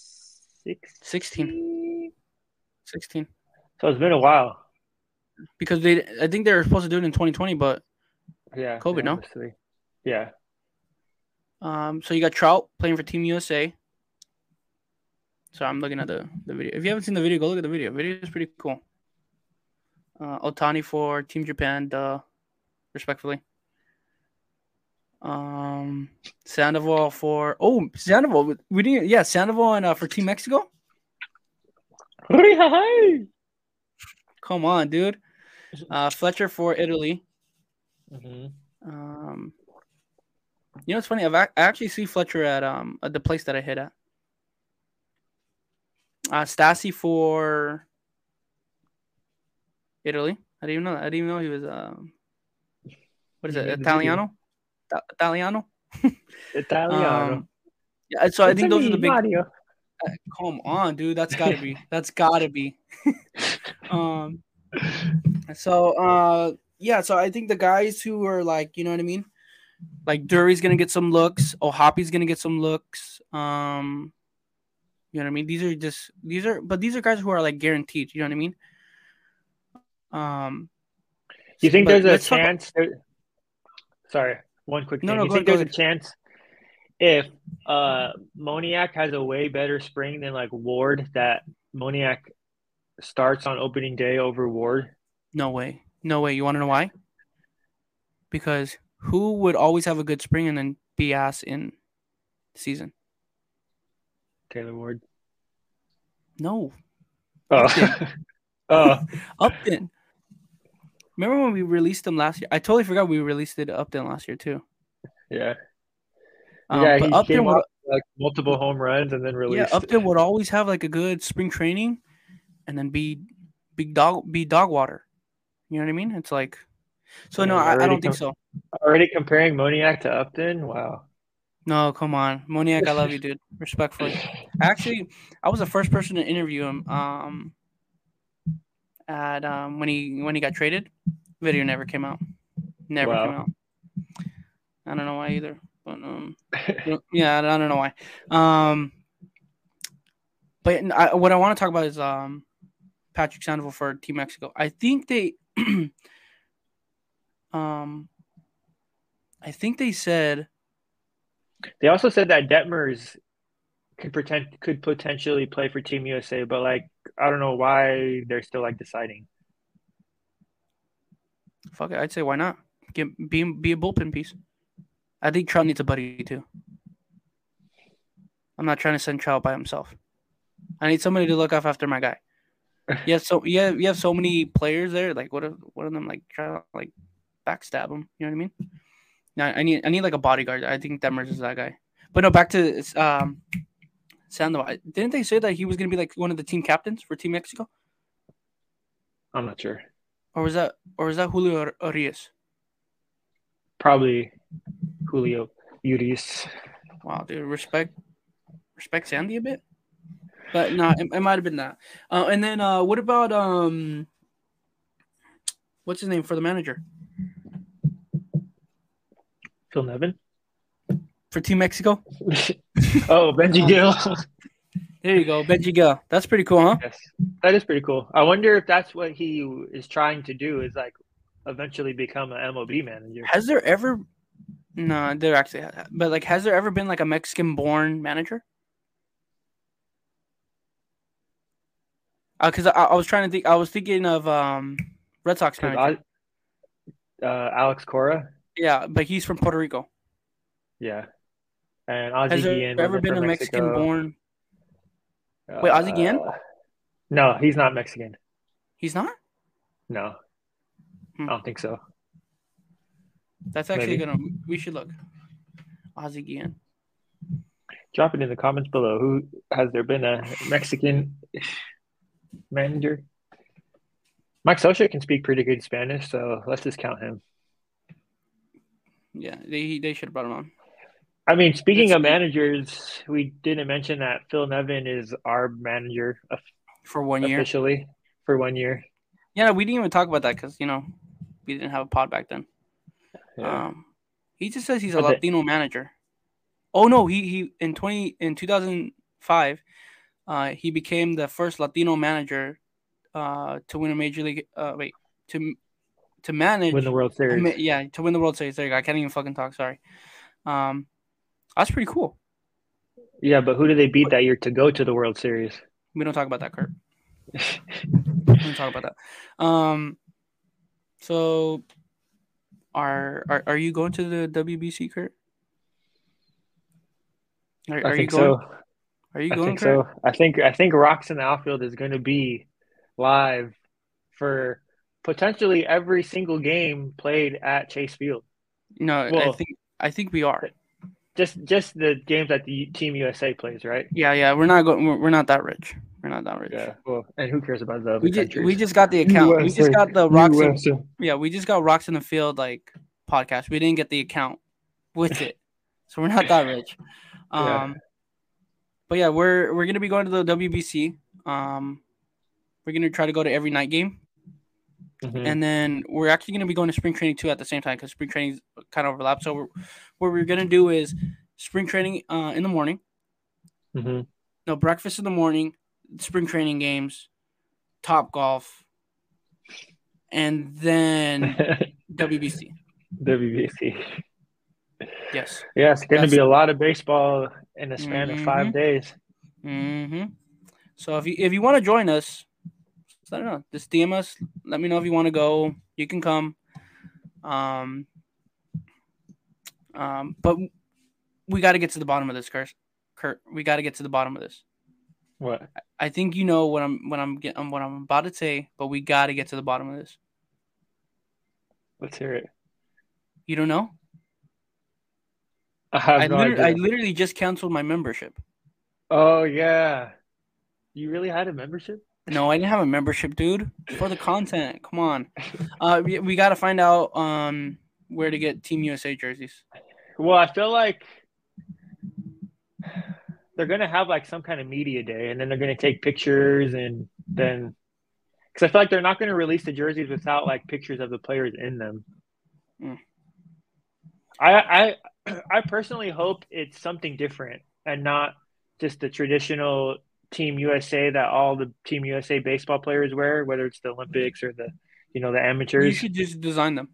sixteen. sixteen. So it's been a while. Because they, I think they were supposed to do it in twenty twenty, but yeah, COVID, no? Obviously. Yeah. Um. So you got Trout playing for Team U S A. So I'm looking at the, the video. If you haven't seen the video, go look at the video. The video is pretty cool. Uh, Ohtani for Team Japan, duh, respectfully. Um, Sandoval for oh Sandoval we didn't yeah Sandoval and uh, for Team Mexico. Come on, dude. Uh, Fletcher for Italy. Mm-hmm. Um, you know it's funny. I've I actually see Fletcher at um at the place that I hit at. Uh, Stassi for Italy. I didn't even know that. I didn't even know he was um. What is it? Italiano. Italiano. Italiano. Um, yeah, so I think those are the big. Uh, come on, dude. That's gotta be. That's gotta be. um. So, uh, yeah. So I think the guys who are like, you know what I mean, like Dury's gonna get some looks. O'Hoppy's gonna get some looks. Um, you know what I mean. These are just these are, but these are guys who are like guaranteed. You know what I mean. Um. You think there's a chance? About... Sorry. One quick thing. No, no, you go think ahead, there's a chance if uh, Moniak has a way better spring than like Ward that Moniak starts on opening day over Ward? No way. No way. You want to know why? Because who would always have a good spring and then be ass in season? Taylor Ward. No. Oh. Upton. oh. Upton. Remember when we released them last year? I totally forgot we released it Upton last year too. Yeah. Um, Yeah, but he Upton came would off like multiple home runs and then yeah released. Upton would always have like a good spring training, and then be big dog be dog water. You know what I mean? It's like so no, Dang, I, I already don't think com- so. already comparing Moniak to Upton. Wow. No, come on, Moniak, I love you, dude. Respectfully, actually, I was the first person to interview him. Um, at um when he when he got traded, video never came out. Never came Wow. out. I don't know why either. But um, yeah, I don't know why. Um, but I, what I want to talk about is um Patrick Sandoval for Team Mexico. I think they um I think they said They also said that Detmers could pretend could potentially play for Team U S A, but like I don't know why they're still like deciding. fuck it. I'd say why not? Get be be a bullpen piece. I think Trout needs a buddy too. I'm not trying to send Trout by himself. I need somebody to look off after my guy. Yeah, so yeah, you have so many players there. Like, what if one of them like try to like backstab him? You know what I mean? Now I need I need like a bodyguard. I think Demers is that guy. But no, back to um Sandoval. Didn't they say that he was gonna be like one of the team captains for Team Mexico? I'm not sure. Or was that or was that Julio Arias? Probably Julio Urias. Wow, dude, respect respect Sandy a bit. But no, it, it might have been that. Uh, and then uh, what about um, what's his name for the manager Phil Nevin. for Team Mexico? Oh, Benji Gill. There you go, Benji Gill. That's pretty cool, huh? Yes, that is pretty cool. I wonder if that's what he is trying to do. Is like eventually become an M L B manager. Has there ever? No, there actually, has, but like, has there ever been like a Mexican-born manager? Because uh, I, I was trying to think. I was thinking of um, Red Sox manager. I, uh, Alex Cora. Yeah, but he's from Puerto Rico. Yeah, and Ozzie Has there Guillen ever been a Mexican-born? Uh, Wait, Ozzie Guillen? No, he's not Mexican. He's not? No, hmm. I don't think so. That's actually Maybe. gonna. We should look. Ozzie Guillen. Drop it in the comments below. Who has there been a Mexican manager? Mike Scioscia can speak pretty good Spanish, so let's just count him. Yeah, they they should have brought him on. I mean, speaking Let's of managers, we didn't mention that Phil Nevin is our manager for one year. Officially, for one year. Yeah, we didn't even talk about that because, you know, we didn't have a pod back then. Yeah. Um, he just says he's a but Latino the- manager. Oh no, he he in twenty in two thousand five, uh, he became the first Latino manager, uh, to win a major league. Uh, wait to to manage win the World Series. Uh, yeah, to win the World Series. There you go. I can't even fucking talk. Sorry. Um, that's pretty cool. Yeah, but who did they beat that year to go to the World Series? We don't talk about that, Kurt. we don't talk about that. Um, so are are are you going to the W B C, Kurt? Are, I are think you going? so. Are you I going? think Kurt? so. I think I think Rocks in the Outfield is going to be live for potentially every single game played at Chase Field. No, well, I think I think we are. Just just the games that the Team U S A plays, right? Yeah, yeah. We're not going. We're, we're not that rich. We're not that rich. Yeah. Well, and who cares about the other we just, countries? We just got the account. U S A, we just got the Rocks. In, yeah, we just got Rocks in the Field like podcast. We didn't get the account with it, so we're not that rich. Um, yeah. But yeah, we're we're gonna be going to the W B C. Um, we're gonna try to go to every night game. Mm-hmm. And then we're actually going to be going to spring training too at the same time because spring training kind of overlaps. So we're, what we're going to do is spring training uh, in the morning. Mm-hmm. No, breakfast in the morning, spring training games, Top Golf, and then W B C. W B C. Yes. Yeah, it's going to be a lot of baseball in a span mm-hmm. of five days. Mm-hmm. So if you if you want to join us, I don't know. Just D M us. Let me know if you want to go. You can come. Um, um, but we got to get to the bottom of this, Kurt. Kurt, we got to get to the bottom of this. What? I think you know what I'm what I'm getting what I'm about to say, but we got to get to the bottom of this. Let's hear it. You don't know? I have I no literally, I idea. literally just canceled my membership. Oh yeah, you really had a membership? No, I didn't have a membership, dude. It's for the content. Come on. Uh, we, we got to find out um where to get Team U S A jerseys. Well, I feel like they're gonna have like some kind of media day, and then they're gonna take pictures, and then because I feel like they're not gonna release the jerseys without like pictures of the players in them. Mm. I I I personally hope it's something different and not just the traditional Team U S A that all the Team U S A baseball players wear, whether it's the Olympics or the you know the You amateurs, should just design them.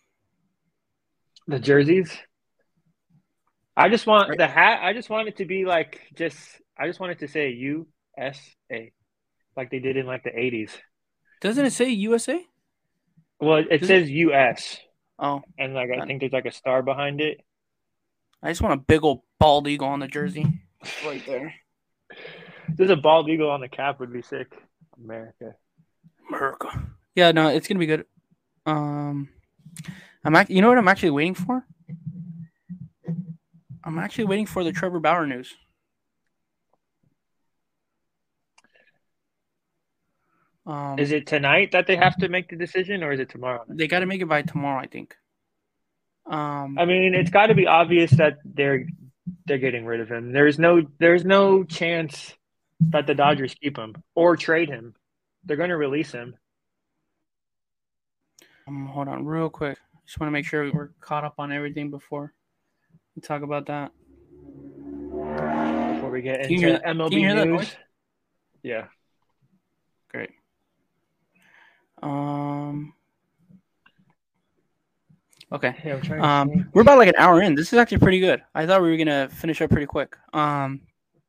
the jerseys. I just want Right. the hat. I just want it to be like just. I just want it to say U S A, like they did in like the eighties. Doesn't it say U S A? Well, it Does it? says U S, Oh, and like I I think there's like a star behind it. I just want a big old bald eagle on the jersey. Right there. There's a bald eagle on the cap would be sick. America. America. Yeah, no, it's gonna be good. Um, I'm act- You know what I'm actually waiting for? I'm actually waiting for the Trevor Bauer news. Um, Is it tonight that they have to make the decision, or is it tomorrow night? They got to make it by tomorrow, I think. Um, I mean, it's got to be obvious that they're they're getting rid of him. There's no there's no chance that the Dodgers keep him or trade him. They're going to release him. um, hold on, real quick. Just want to make sure we're caught up on everything before we talk about that. Before we get Can you hear into that? M L B Can you hear that news, noise? yeah. Great. Um. Okay. Yeah, I'm trying to Um, see. we're about like an hour in. This is actually pretty good. I thought we were gonna finish up pretty quick. Um.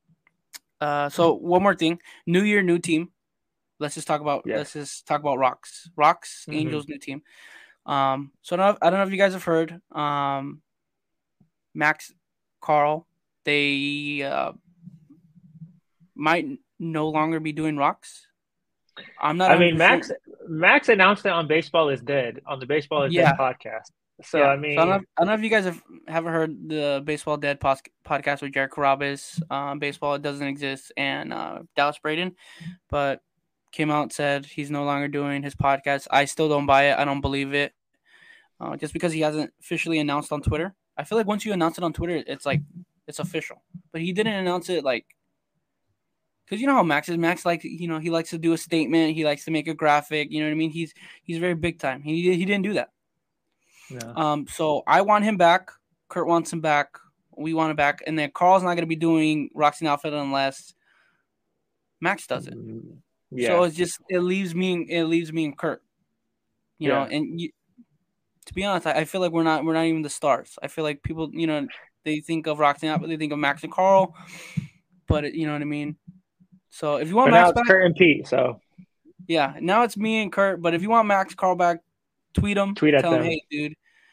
Uh. So one more thing. New year, new team. Let's just talk about. Yeah. Let's just talk about Rocks. Rocks. Mhm. Angels, new team. Um. So I don't, know, I don't know if you guys have heard. Um. Max, Carl, they uh, might no longer be doing Rocks. I'm not. I mean, Max one hundred percent Max announced it on Baseball is Dead on the Baseball is Yeah. Dead podcast. So Yeah. I So I don't, mean, know if, I don't know if you guys have haven't heard the Baseball Dead pos- podcast with Jared Carabas, um, Baseball It Doesn't Exist, and uh, Dallas Braden, but came out and said he's no longer doing his podcast. I still don't buy it. I don't believe it. Uh, just because he hasn't officially announced on Twitter. I feel like once you announce it on Twitter, it's like it's official. But he didn't announce it like because you know how Max is. Max like you know he likes to do a statement. He likes to make a graphic. You know what I mean? He's he's very big time. He he didn't do that. no. Um, so I want him back. Kurt wants him back. We want him back. And then Carl's not going to be doing Roxy Outfit unless Max does it. Yeah. So it's just it leaves me it leaves me and Kurt. You Yeah. know, and you, to be honest, I, I feel like we're not we're not even the stars. I feel like people, you know, they think of Roxy Outfit, they think of Max and Carl, but it, you know what I mean. So if you want But now Max it's back, Kurt and Pete. So yeah, now it's me and Kurt. But if you want Max Carl back, tweet him, tweet at tell him, them. hey, dude,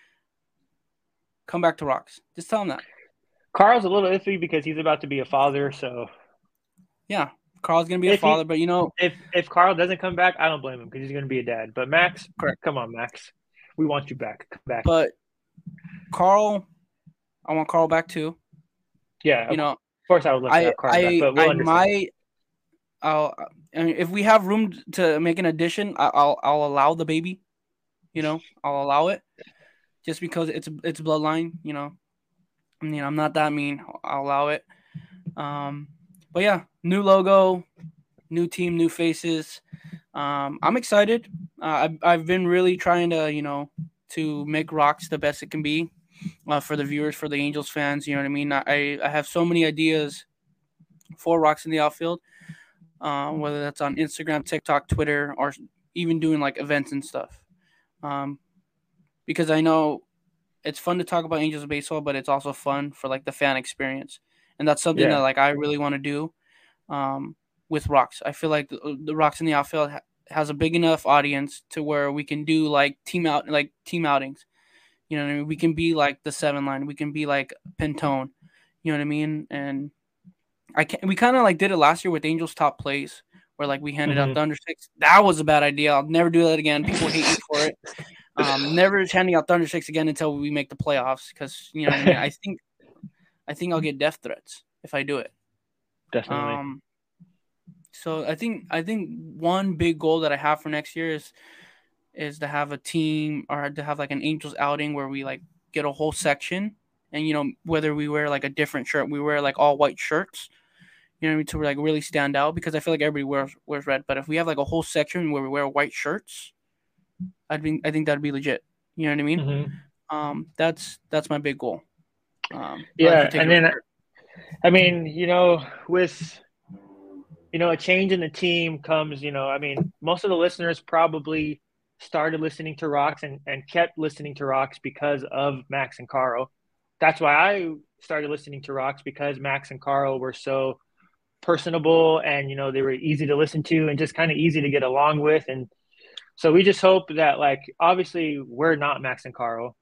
come back to Rocks. Just tell him that. Carl's a little iffy because he's about to be a father. So yeah, Carl's gonna be a if father, he, but you know, if if Carl doesn't come back, I don't blame him because he's going to be a dad. But Max, correct. Come on, Max, we want you back. Come back. But Carl, I want Carl back too. Yeah, you know, of course I would love to I have Carl I back, but we'll I understand. might. I'll I mean, if we have room to make an addition, I'll I'll allow the baby. You know, I'll allow it, just because it's it's bloodline. You know, I mean, I'm not that mean. I'll allow it. Um, but yeah, new logo, new team, new faces. Um, I'm excited. Uh, I've I've been really trying to you know to make Rocks the best it can be uh, for the viewers, for the Angels fans. You know what I mean? I I have so many ideas for Rocks in the outfield. Um, whether that's on Instagram, TikTok, Twitter, or even doing like events and stuff. Um, because I know it's fun to talk about Angels baseball, but it's also fun for like the fan experience, and that's something Yeah. that like I really want to do um, with Rocks. I feel like the, the Rocks in the outfield ha- has a big enough audience to where we can do like team out like team outings. You know what I mean? We can be like the seven line. We can be like Pintone. You know what I mean? And I can we kind of like did it last year with Angels top plays where like we handed Mhm. out Thunder Sticks. That was a bad idea. I'll never do that again. People hate me for it. Um, never handing out thunder sticks again until we make the playoffs, because you know what I mean. I think, I think I'll get death threats if I do it. Definitely. Um, so I think I think one big goal that I have for next year is is to have a team, or to have like an Angels outing where we like get a whole section, and you know, whether we wear like a different shirt, we wear like all white shirts, you know what I mean, to like really stand out, because I feel like everybody wears wears red. But if we have like a whole section where we wear white shirts, I'd be I think that'd be legit. You know what I mean? Mm-hmm. Um, that's that's my big goal. Um, yeah, and then I mean, you know, with you know a change in the team comes, you know, I mean, most of the listeners probably started listening to Rocks and, and kept listening to Rocks because of Max and Carl. That's why I started listening to Rocks, because Max and Carl were so personable, and you know they were easy to listen to and just kind of easy to get along with. And so we just hope that, like, obviously we're not Max and Carl,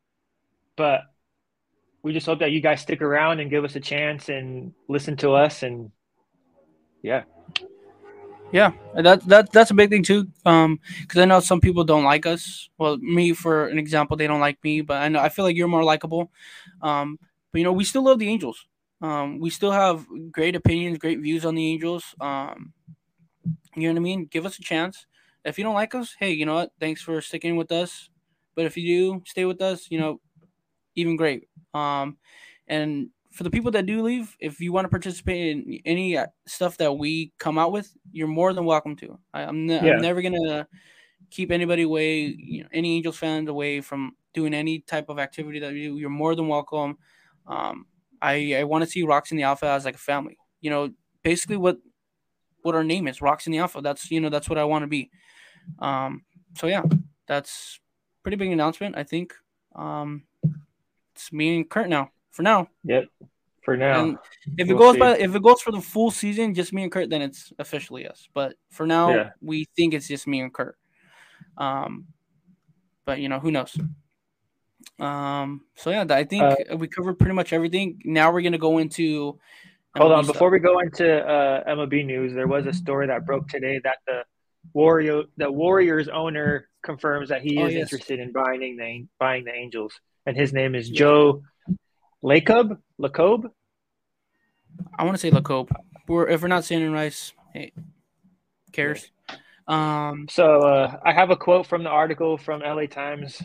but we just hope that you guys stick around and give us a chance and listen to us. And yeah. Yeah, that that that's a big thing too. Um, because I know some people don't like us. Well, me, for an example, they don't like me, but I know I feel like you're more likable. Um, but you know, we still love the Angels. Um, we still have great opinions, great views on the Angels. Um, you know what I mean? Give us a chance. If you don't like us, hey, you know what? Thanks for sticking with us. But if you do stay with us, you know, even great. Um, and for the people that do leave, if you want to participate in any stuff that we come out with, you're more than welcome to. I, I'm, ne- Yeah. I'm never gonna keep anybody away, you know, any Angels fans away from doing any type of activity that you do. You're more than welcome. Um, I I want to see Rocks in the Alpha as like a family. You know, basically what what our name is, Rocks in the Alpha. That's you know that's what I want to be. Um, so yeah, that's pretty big announcement, I think. Um, it's me and Kurt now. For now. Yep. For now. And if we'll it goes see. by if it goes for the full season, just me and Kurt, then it's officially us. But for now, yeah. we think it's just me and Kurt. Um, but you know, who knows? Um, so yeah, I think uh, we covered pretty much everything. Now we're gonna go into. Hold on, stuff. Before we go into uh, M L B news, there was a story that broke today that the Warrior, the Warriors owner confirms that he oh, is yes. interested in buying the buying the Angels, and his name is yeah. Joe Lacob. Lacob. I want to say Lacob. We're, if we're not saying it right, hey, cares. Yeah. Um. So uh, I have a quote from the article from L A Times.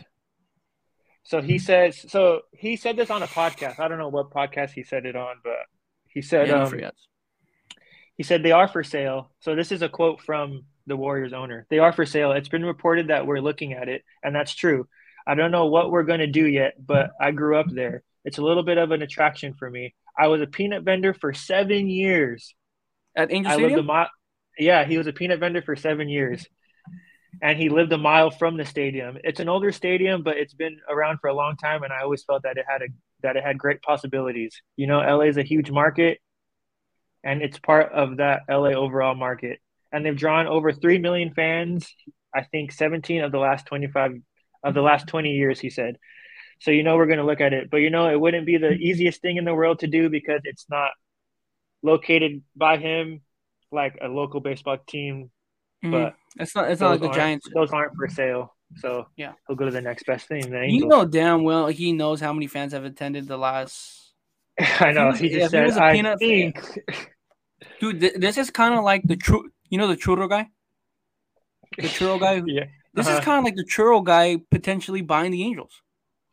So he says. So he said this on a podcast. I don't know what podcast he said it on, but he said. Yeah, um, he said they are for sale. So this is a quote from the Warriors owner. They are for sale. It's been reported that we're looking at it, and that's true. I don't know what we're going to do yet, but I grew up there. It's a little bit of an attraction for me. I was a peanut vendor for seven years. At Angel I Stadium? lived a mile. Yeah, he was a peanut vendor for seven years. And he lived a mile from the stadium. It's an older stadium, but it's been around for a long time, and I always felt that it had a that it had great possibilities. You know, L A is a huge market, and it's part of that L A overall market. And they've drawn over three million fans, I think seventeen of the last twenty-five of the last twenty years, he said. So, you know, we're going to look at it. But, you know, it wouldn't be the easiest thing in the world to do because it's not located by him like a local baseball team. Mm-hmm. But it's not it's not like the Giants. Those aren't for sale. So yeah, he'll go to the next best thing. The you know damn well he knows how many fans have attended the last. I know. He, was, he just said, he I think. Fan. Dude, th- this is kind of like the true. You know the churro guy. The churro guy. yeah. This uh-huh. is kind of like the churro guy potentially buying the Angels.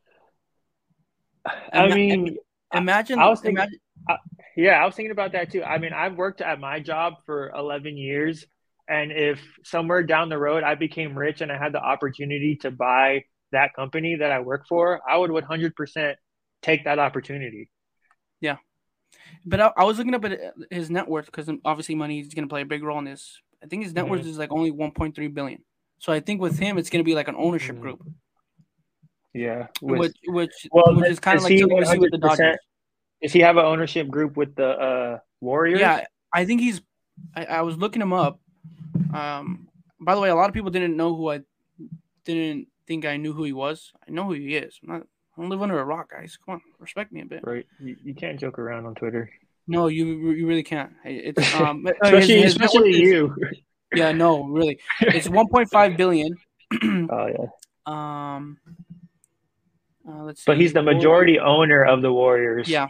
I Ima- mean, imagine. I was thinking, imagine. I, yeah, I was thinking about that too. I mean, I've worked at my job for eleven years, and if somewhere down the road I became rich and I had the opportunity to buy that company that I work for, I would one hundred percent take that opportunity. Yeah, but I, I was looking up at his net worth because obviously money is going to play a big role in this. I think his net mm-hmm. worth is like only one point three billion. So I think with him, it's going to be like an ownership mm-hmm. group. Yeah, with, which which well, which is kind of like what you see with the Dodgers. Does he have an ownership group with the uh, Warriors? Yeah, I think he's. I, I was looking him up. Um, by the way, a lot of people didn't know who I didn't think I knew who he was. I know who he is. I'm not. I don't live under a rock, guys. Come on, respect me a bit. Right, you, you can't joke around on Twitter. No, you you really can't. It's um, especially his, his especially you. Is, yeah, no, really. It's one point five billion. Oh yeah. Um, uh, let's see. But he's the majority owner of the Warriors. Yeah.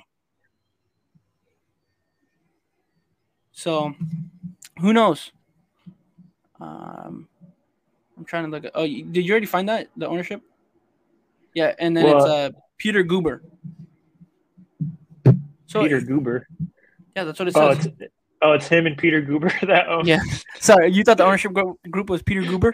So, who knows? Um, I'm trying to look at. Oh, did you already find that the ownership? Yeah, and then well, it's uh Peter Guber. So Peter Guber. Yeah, that's what it oh, says. It's, oh, it's him and Peter Guber that own. Yeah. Sorry, you thought the ownership group was Peter Guber?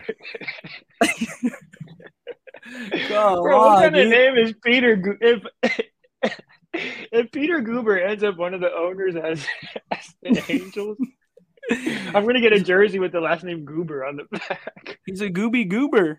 Bro, what on, kind dude. of name is Peter Guber? If, if Peter Guber ends up one of the owners as, as the Angels, I'm gonna get a jersey with the last name Guber on the back. He's a Gooby Goober.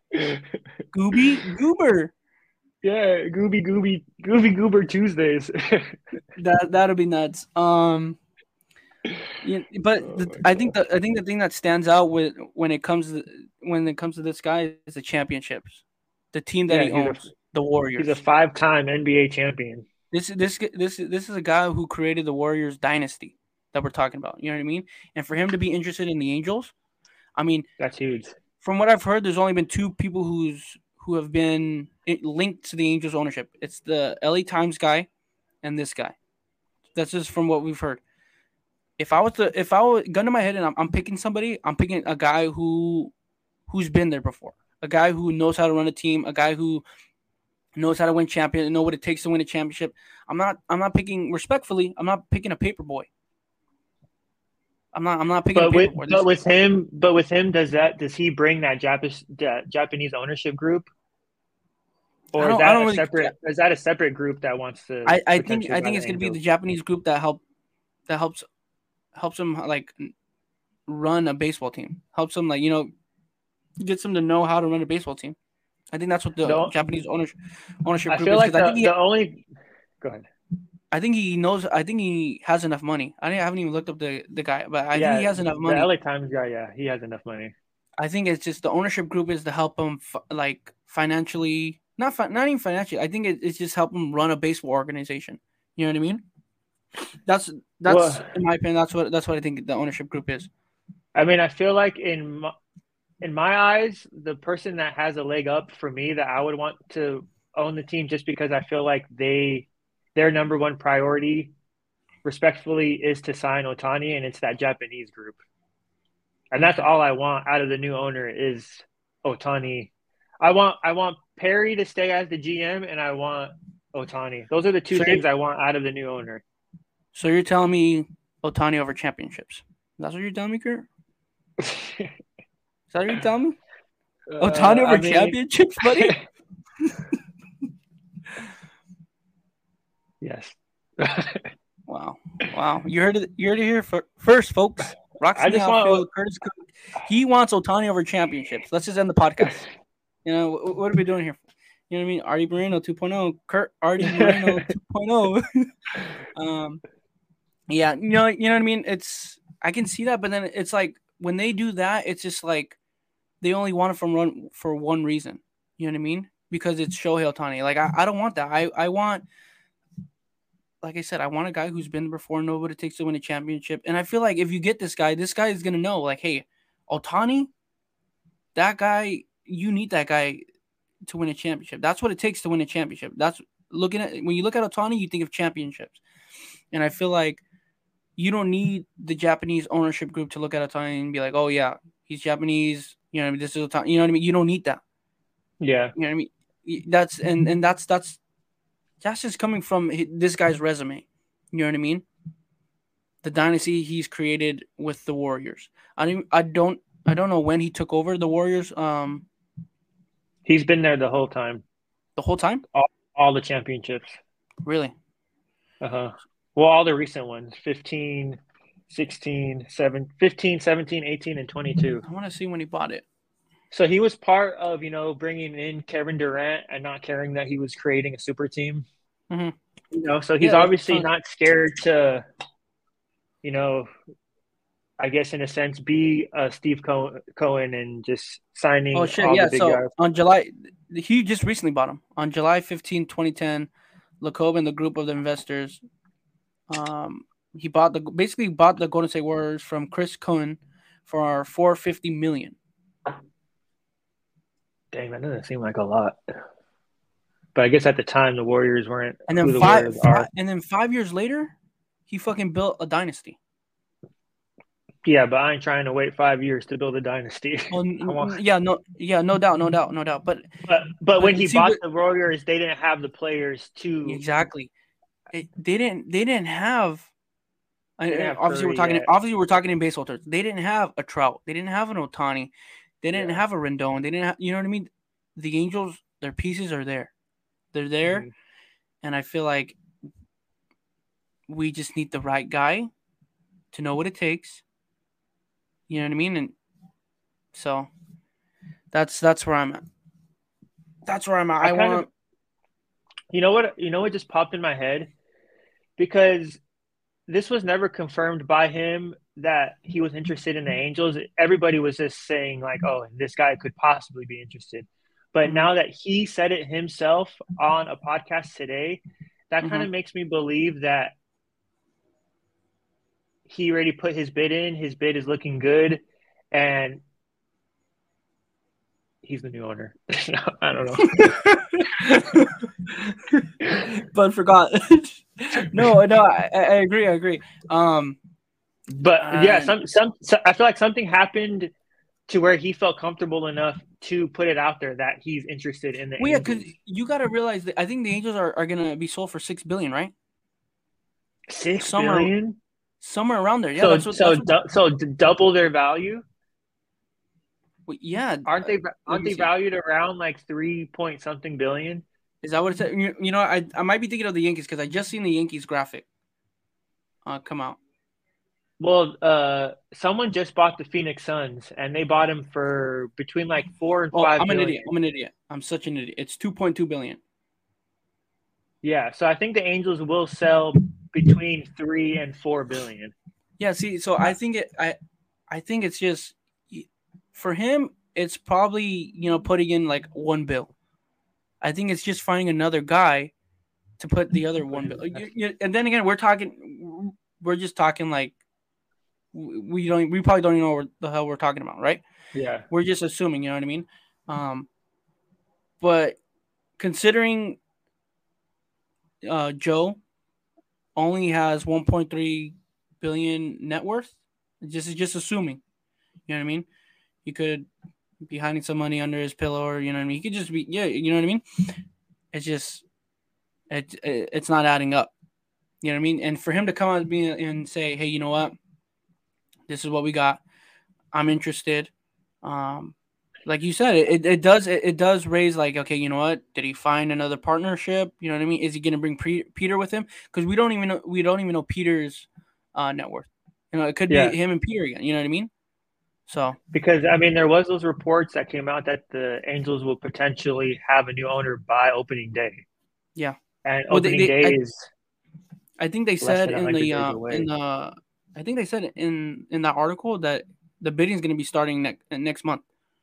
Gooby Goober. Yeah, Gooby Gooby Gooby Goober Tuesdays. that that'll be nuts. Um, yeah, but oh the, I think the I think the thing that stands out with when it comes to, when it comes to this guy is the championships, the team that yeah, he owns, a, the Warriors. He's a five-time N B A champion. This this this this is a guy who created the Warriors dynasty that we're talking about. You know what I mean? And for him to be interested in the Angels, I mean, that's huge. From what I've heard, there's only been two people who's who have been linked to the Angels ownership. It's the L A Times guy and this guy. That's just from what we've heard. If I was to, if I was gun to my head and I'm, I'm picking somebody, I'm picking a guy who, who's been there before, a guy who knows how to run a team, a guy who knows how to win champion, and know what it takes to win a championship. I'm not, I'm not picking respectfully. I'm not picking a paper boy. I'm not, I'm not picking but a paper with, boy. But with him, but with him, does that, does he bring that Japanese, that Japanese ownership group? Or is that a really, separate? Is that a separate group that wants to? I, I think I think it's going to be the Japanese group that help that helps helps them like run a baseball team. Helps them like you know gets them to know how to run a baseball team. I think that's what the no, Japanese ownership ownership I group feel is. Like the, I think he, the only. Go ahead. I think he knows. I think he has enough money. I, I haven't even looked up the, the guy, but I yeah, think he has enough money. The L A Times guy, yeah, he has enough money. I think it's just the ownership group is to help him f- like financially. Not fi- not even financially. I think it, it's just help them run a baseball organization. You know what I mean? That's that's well, in my opinion. That's what that's what I think the ownership group is. I mean, I feel like in my, in my eyes, the person that has a leg up for me that I would want to own the team just because I feel like they their number one priority, respectfully, is to sign Ohtani, and it's that Japanese group. And that's all I want out of the new owner is Ohtani. I want I want Perry to stay as the G M, and I want Ohtani. Those are the two so things I want out of the new owner. So you're telling me Ohtani over championships? That's what you're telling me, Kurt? Is that what you're telling me? Uh, Ohtani over I mean... championships, buddy? Yes. Wow. Wow. You heard it, you heard it here first, folks. Roxy I just want Curtis Cook. He wants Ohtani over championships. Let's just end the podcast. You know, what, what are we doing here? You know what I mean? Artie Moreno two point oh. Kurt Artie Moreno two point oh. um, yeah, you know, you know what I mean? It's I can see that, but then it's like when they do that, it's just like they only want it from run for one reason. You know what I mean? Because it's Shohei Ohtani. Like I, I don't want that. I, I want like I said, I want a guy who's been there before, know what it takes to win a championship. And I feel like if you get this guy, this guy is gonna know, like, hey, Ohtani, that guy, you need that guy to win a championship. That's what it takes to win a championship. That's looking at when you look at Ohtani, you think of championships. And I feel like you don't need the Japanese ownership group to look at Ohtani and be like, oh yeah, he's Japanese. You know what I mean? This is Ohtani. You know what I mean? You don't need that. Yeah. You know what I mean? That's and and that's that's that's just coming from this guy's resume. You know what I mean? The dynasty he's created with the Warriors. I don't I don't I don't know when he took over the Warriors. Um, he's been there the whole time. The whole time? All, all the championships. Really? Uh-huh. Well, all the recent ones, fifteen, sixteen, seven, fifteen, seventeen, eighteen, and twenty-two. I want to see when he bought it. So he was part of, you know, bringing in Kevin Durant and not caring that he was creating a super team. Mm-hmm. You know, so he's yeah, obviously not scared to, you know, I guess in a sense, be uh, Steve Cohen and just signing oh, shit, all yeah. the big so guys. On July, he just recently bought him. On July fifteenth, twenty ten, Lacob and the group of the investors, um, he bought the basically bought the Golden State Warriors from Chris Cohen for four hundred fifty million dollars. Dang, that doesn't seem like a lot. But I guess at the time the Warriors weren't And then who the five, Warriors five are. and then five years later, he fucking built a dynasty. Yeah, but I ain't trying to wait five years to build a dynasty. Oh, I want, yeah, no, yeah, no doubt, no doubt, no doubt. But but but when but he see, bought but, the Warriors, they didn't have the players to. exactly, it, they didn't they didn't have. They didn't have Obviously, we're Curry talking. yet. Obviously, we're talking in baseball terms. They didn't have a Trout. They didn't have an Ohtani. They didn't Yeah. have a Rendon. They didn't have. You know what I mean? The Angels, their pieces are there. They're there, Mhm. and I feel like we just need the right guy to know what it takes. You know what I mean? And so that's that's where I'm at. That's where I'm at. I, I kind want. of, you know what, you know what just popped in my head, because this was never confirmed by him that he was interested in the Angels. Everybody was just saying like, "Oh, this guy could possibly be interested." But Mhm. now that he said it himself on a podcast today, that kind Mhm. of makes me believe that he already put his bid in. His bid is looking good, and he's the new owner. I don't know. But forgot. no, no, I, I agree. I agree. Um, But yeah, uh, some some so I feel like something happened to where he felt comfortable enough to put it out there that he's interested in the well, yeah, Angels. because you got to realize that I think the Angels are, are gonna be sold for six billion, right? Six Somewhere, billion. somewhere around there. Yeah, So that's what. so That's what du- so d- double their value. well, yeah, Aren't they uh, let aren't me they see. valued around like three point something billion? Is that what it said? You, you know, I I might be thinking of the Yankees because I just seen the Yankees graphic uh, come out. Well, uh, someone just bought the Phoenix Suns, and they bought him for between like four and Oh, five I'm an billion. idiot. I'm an idiot. I'm such an idiot. It's two point two billion. Yeah, so I think the Angels will sell between three and four billion. Yeah, see, so I think it I I think it's just for him it's probably, you know, putting in like one bill. I think it's just finding another guy to put the other one bill. You, you, and then again, we're talking we're just talking like we don't we probably don't even know what the hell we're talking about, right? Yeah. We're just assuming, you know what I mean? Um but considering uh Joe only has one point three billion net worth, just just assuming. You know what I mean? He could be hiding some money under his pillow, or you know what I mean. He could just be, yeah, you know what I mean. It's just, it, it it's not adding up. You know what I mean? And for him to come out and, be, and say, hey, you know what? This is what we got. I'm interested. Um, like you said, it, it does it, it does raise like, okay, you know what? Did he find another partnership? You know what I mean? Is he going to bring Pre- Peter with him? Because we don't even know we don't even know Peter's uh, net worth. You know, it could Yeah. be him and Peter again. You know what I mean? So Because I mean, there was those reports that came out that the Angels will potentially have a new owner by opening day. yeah, And well, they, opening they day I, is I think they less said than in one hundred the days uh, away. in the I think they said in in that article that the bidding is going to be starting next next month.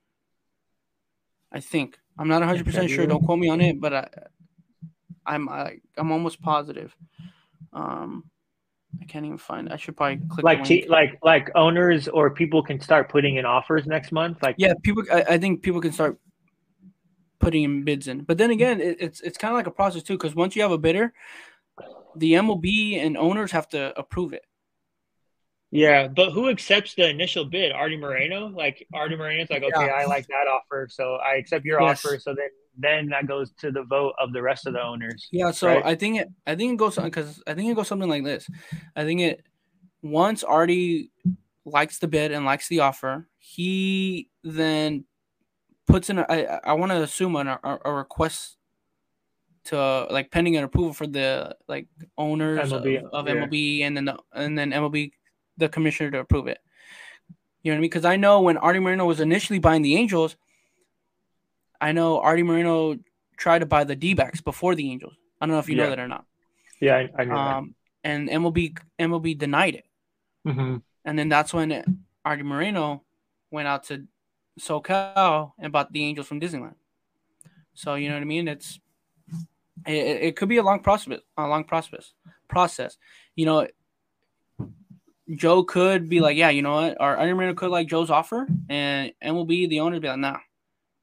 I think I'm not one hundred percent sure. Don't quote me on it, but I, I'm I, I'm almost positive. Um, I can't even find it. I should probably click Like the link. t- like like owners or people can start putting in offers next month. Like Yeah, people. I, I think people can start putting in bids in. But then again, it, it's it's kind of like a process too, because once you have a bidder, the M L B and owners have to approve it. yeah, but who accepts the initial bid? Artie Moreno? Like Artie Moreno's like, okay, Yeah. I like that offer, so I accept your Yes. offer. So then then that goes to the vote of the rest of the owners. Yeah, so right? I think it I think it goes because I think it goes something like this. I think it once Artie likes the bid and likes the offer, he then puts in a, I, I want to assume an, a, a request to like pending an approval for the like owners M L B, of, of yeah. M L B and then the, and then M L B the commissioner to approve it. You know what I mean? Because I know when Artie Moreno was initially buying the Angels, I know Artie Moreno tried to buy the D-backs before the Angels. I don't know if you Yeah. know that or not. Yeah, I, I knew Um, and M L B M L B denied it. that. Mm-hmm. And then that's when Artie Moreno went out to SoCal and bought the Angels from Disneyland. So you know what I mean? It's it, it could be a long process, a long process. Process. You know, Joe could be like, yeah, you know what? Or Artie Moreno could like Joe's offer, and M L B the owner be like, nah,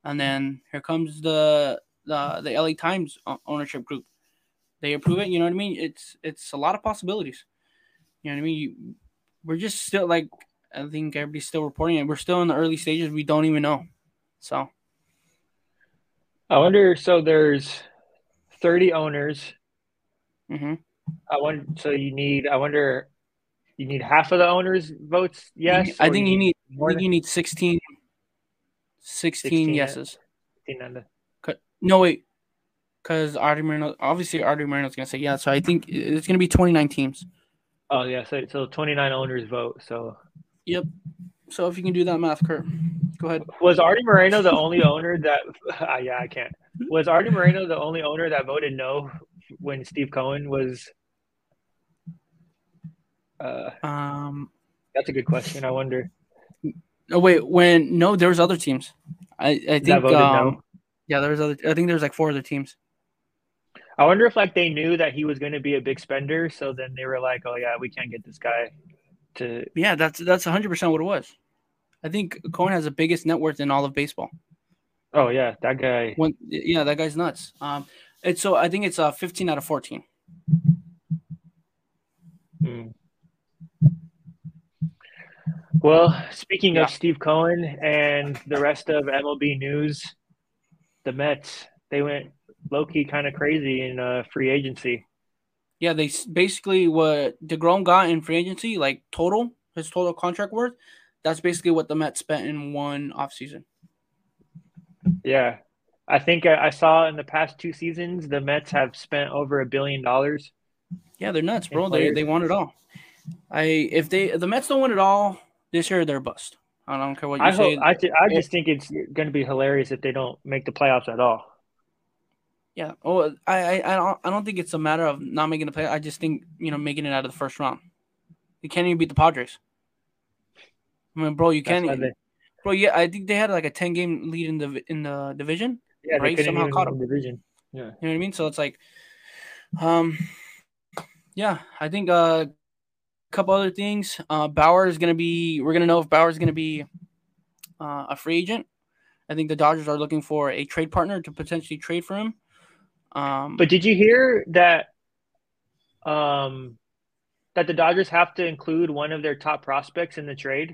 and then here comes the the the L A Times ownership group. They approve it. You know what I mean? It's it's a lot of possibilities. You know what I mean? You, we're just still like I think everybody's still reporting it. We're still in the early stages. We don't even know. So I wonder. So there's thirty owners. mm-hmm. I want. So you need. I wonder. You need half of the owners votes. Yes. I or think you need. I more think than you need sixteen, sixteen sixteen. yeses. sixteen and No wait, because Artie Moreno. Obviously, Artie Moreno's gonna say yeah. So I think it's gonna be twenty-nine teams. Oh yeah. So so twenty-nine owners vote. So. Yep. So if you can do that math, Kurt, go ahead. Was Artie Moreno the only owner that? Uh, yeah, I can't. Was Artie Moreno the only owner that voted no when Steve Cohen was? Uh, um, that's a good question. I wonder. Oh wait, when no, there was other teams. I I think voted um, no? Yeah, there was other. I think there was like four other teams. I wonder if like they knew that he was going to be a big spender, so then they were like, "Oh yeah, we can't get this guy to." Yeah, that's that's one hundred percent what it was. I think Cohen has the biggest net worth in all of baseball. Oh yeah, that guy. When, yeah, that guy's nuts. Um, it's so I think it's uh fifteen out of fourteen. Hmm. Well, speaking Yeah. of Steve Cohen and the rest of M L B news, the Mets, they went low-key kind of crazy in uh, free agency. Yeah, they basically what DeGrom got in free agency, like total, his total contract worth, that's basically what the Mets spent in one offseason. Yeah. I think I, I saw in the past two seasons, the Mets have spent over a billion dollars. Yeah, they're nuts, bro. They they want it all. I if they if the Mets don't win it all this year, they're a bust. I don't care what you I say. hope. I, th- I just think it's going to be hilarious if they don't make the playoffs at all. Yeah. Oh, I, I, I don't, I don't think it's a matter of not making the play. I just think you know making it out of the first round. You can't even beat the Padres. I mean, bro, you That's can't. they, bro, yeah, I think they had like a ten game lead in the in the division. Yeah, right? they couldn't Somehow even caught win them. the division. Yeah. You know what I mean? So it's like, um, yeah, I think uh, a couple other things. Uh, Bauer is gonna be. We're gonna know if Bauer is gonna be uh, a free agent. I think the Dodgers are looking for a trade partner to potentially trade for him. Um, but did you hear that? Um, that the Dodgers have to include one of their top prospects in the trade.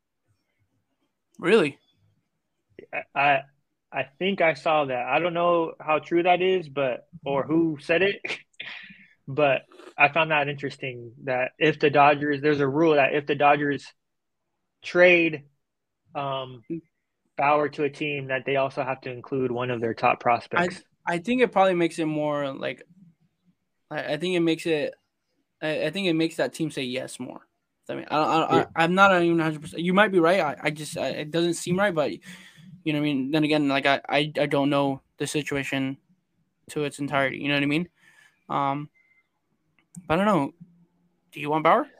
Really? I, I I think I saw that. I don't know how true that is, but or who said it, but I found that interesting. That if the Dodgers, there's a rule that if the Dodgers trade um, Bauer to a team, that they also have to include one of their top prospects. I I think it probably makes it more like. I, I think it makes it. I, I think it makes that team say yes more. I mean, I, I, Yeah. I I'm not even one hundred percent. You might be right. I, I just I, it doesn't seem right, but you know what I mean. Then again, like I, I I don't know the situation to its entirety. You know what I mean? Um, but I don't know. Do you want Bauer?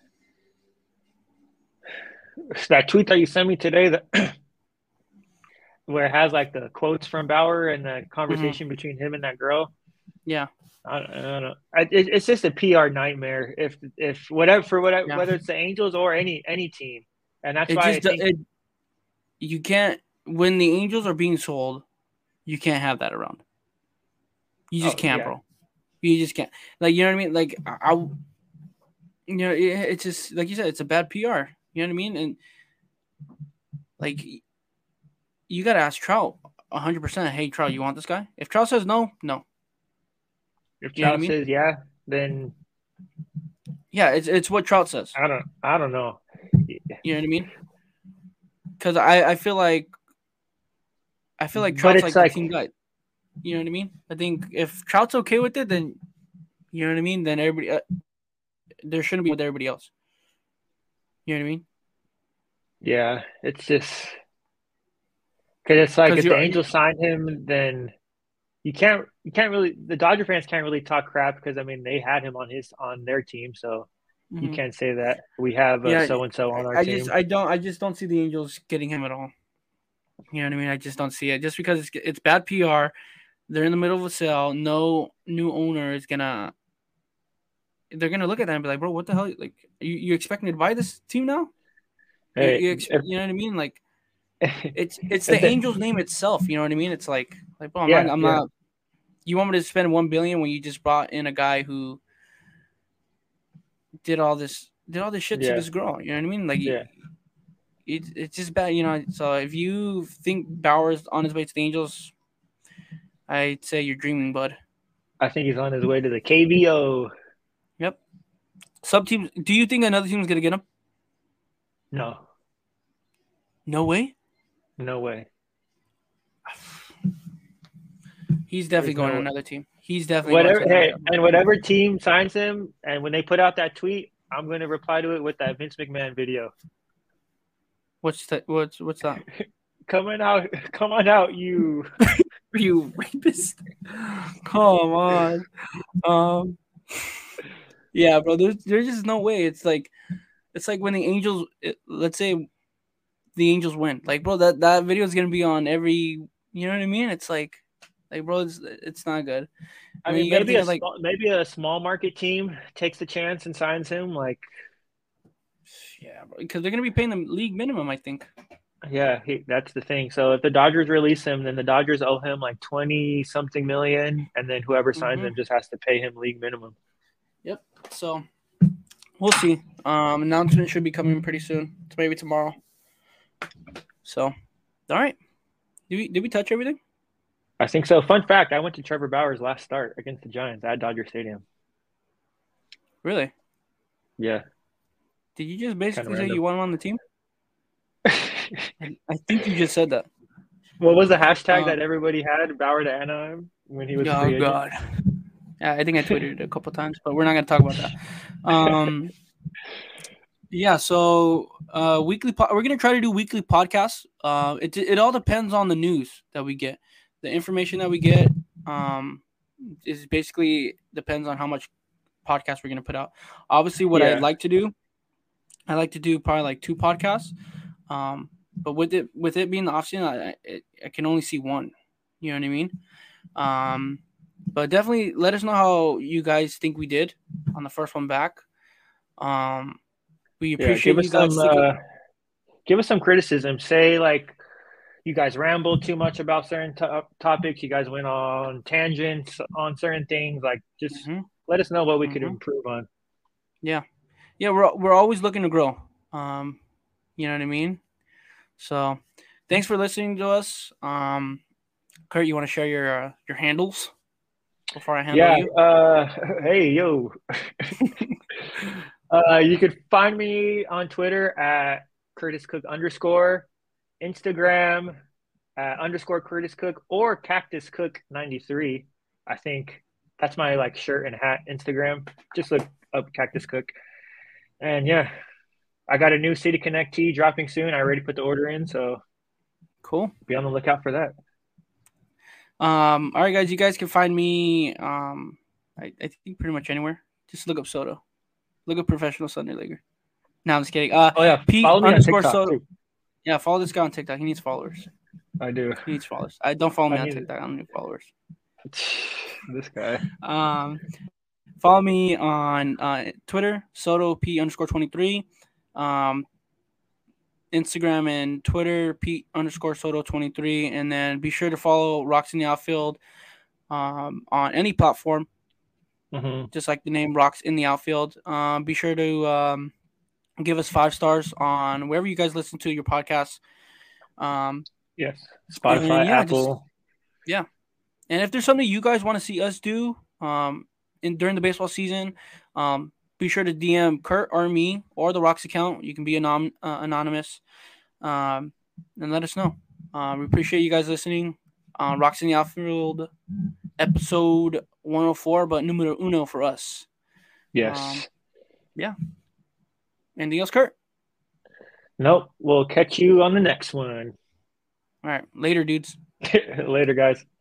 That tweet that you sent me today, that where it has like the quotes from Bauer and the conversation mm-hmm. between him and that girl. Yeah. I don't, I don't know. I, it, it's just a P R nightmare. If if whatever for whatever yeah. whether it's the Angels or any any team, and that's it why just, I think it, you can't. When the Angels are being sold, you can't have that around. You just oh, can't, yeah. bro. You just can't. Like you know what I mean? Like I, I you know, it, it's just like you said, it's a bad P R. You know what I mean? And like you got to ask Trout one hundred percent. Hey, Trout, you want this guy? If Trout says no, no. If Trout I mean? says yeah, then yeah, it's it's what Trout says. I don't I don't know. You know what I mean? Because I, I feel like I feel like Trout's like, like the team guy. You know what I mean? I think if Trout's okay with it, then you know what I mean. Then everybody uh, there shouldn't be with everybody else. You know what I mean? Yeah, it's just because it's like if the Angels sign him, then. You can't, you can't really. The Dodger fans can't really talk crap because I mean they had him on his on their team, so mm-hmm. you can't say that we have yeah, so and so on our I team. Just, I don't, I just don't see the Angels getting him at all. You know what I mean? I just don't see it. Just because it's it's bad P R, they're in the middle of a sale. No new owner is gonna. They're gonna look at that and be like, "Bro, what the hell? Like, you you expect me to buy this team now? Hey, you, you, expect, if, you know what I mean? Like, it's it's the Angels name itself. You know what I mean? It's like like, bro, I'm yeah, not. I'm yeah. not. You want me to spend one billion when you just brought in a guy who did all this did all this shit yeah. to this girl? You know what I mean? Like, yeah. it, it's just bad. You know. So if you think Bauer's on his way to the Angels, I'd say you're dreaming, bud. I think he's on his way to the K B O. Yep. Sub teams. Do you think another team's gonna get him? No. No way. No way. He's definitely There's going no to another team. He's definitely whatever. going to Hey, another team. and whatever team signs him, and when they put out that tweet, I'm going to reply to it with that Vince McMahon video. What's that? What's what's that? Coming out, come on out, you. You rapist. Come on. Um. Yeah, bro. There's there's just no way. It's like, it's like when the Angels. It, let's say, the Angels win. Like, bro, that that video is gonna be on every. You know what I mean? It's like, like, bro, it's it's not good. I, I mean, mean, you maybe a of, like, small, maybe a small market team takes the chance and signs him. Like, yeah, because they're gonna be paying them league minimum, I think. Yeah, he, that's the thing. So if the Dodgers release him, then the Dodgers owe him like twenty something million, and then whoever signs mm-hmm. him just has to pay him league minimum. Yep. So we'll see. Um, announcement should be coming pretty soon. It's maybe tomorrow. So, all right. Did we did we touch everything? I think so. Fun fact: I went to Trevor Bauer's last start against the Giants at Dodger Stadium. Really? Yeah. Did you just basically say you want him on the team? I, I think you just said that. What was the hashtag um, that everybody had? Bauer to Anaheim when he was. Oh free agent? God. Yeah, I think I tweeted it a couple times, but we're not going to talk about that. Um. Yeah, so uh, weekly po- we're gonna try to do weekly podcasts. Uh, it it all depends on the news that we get, the information that we get. Um, is basically depends on how much podcast we're gonna put out. Obviously, what Yeah. I'd like to do, I like to do probably like two podcasts. Um, but with it with it being the off season, I, I I can only see one. You know what I mean? Um, but definitely let us know how you guys think we did on the first one back. Um. We appreciate yeah, give you guys. us some, uh, give us some criticism. Say like you guys rambled too much about certain to- topics. You guys went on tangents on certain things. Like just mm-hmm. let us know what we mm-hmm. could improve on. Yeah, yeah, we're we're always looking to grow. Um, you know what I mean. So, thanks for listening to us. Um, Kurt, you want to share your uh, your handles before I handle yeah, you? Yeah. Uh, hey, yo. Uh, you could find me on Twitter at Curtis Cook underscore, Instagram at underscore Curtis Cook or Cactus Cook ninety-three. I think that's my like shirt and hat Instagram. Just look up Cactus Cook. And yeah, I got a new City Connect tee dropping soon. I already put the order in, so cool. Be on the lookout for that. Um, all right, guys, you guys can find me. Um, I, I think pretty much anywhere. Just look up Soto. Look up Professional Sunday Leaguer. No, I'm just kidding. Uh, oh, yeah. Pete follow me underscore on TikTok, Soto. too. Yeah, follow this guy on TikTok. He needs followers. I do. He needs followers. I don't follow me I on need... TikTok. I don't need followers. This guy. Um, follow me on uh, Twitter, Soto P underscore twenty-three. Um, Instagram and Twitter, Pete underscore Soto twenty-three. And then be sure to follow Rocks in the Outfield um, on any platform. Mm-hmm. Just like the name Rocks in the Outfield. Um, be sure to um, give us five stars on wherever you guys listen to your podcasts. Um, yes, Spotify, and, yeah, Apple. Just, yeah, and if there's something you guys want to see us do um, in during the baseball season, um, be sure to D M Kurt or me or the Rocks account. You can be anon- uh, anonymous um, and let us know. Uh, we appreciate you guys listening. Uh, Rocks in the Outfield, episode one oh four, but numero uno for us. Yes. Um, yeah. Anything else, Kurt? Nope. We'll catch you on the next one. All right. Later, dudes. Later, guys.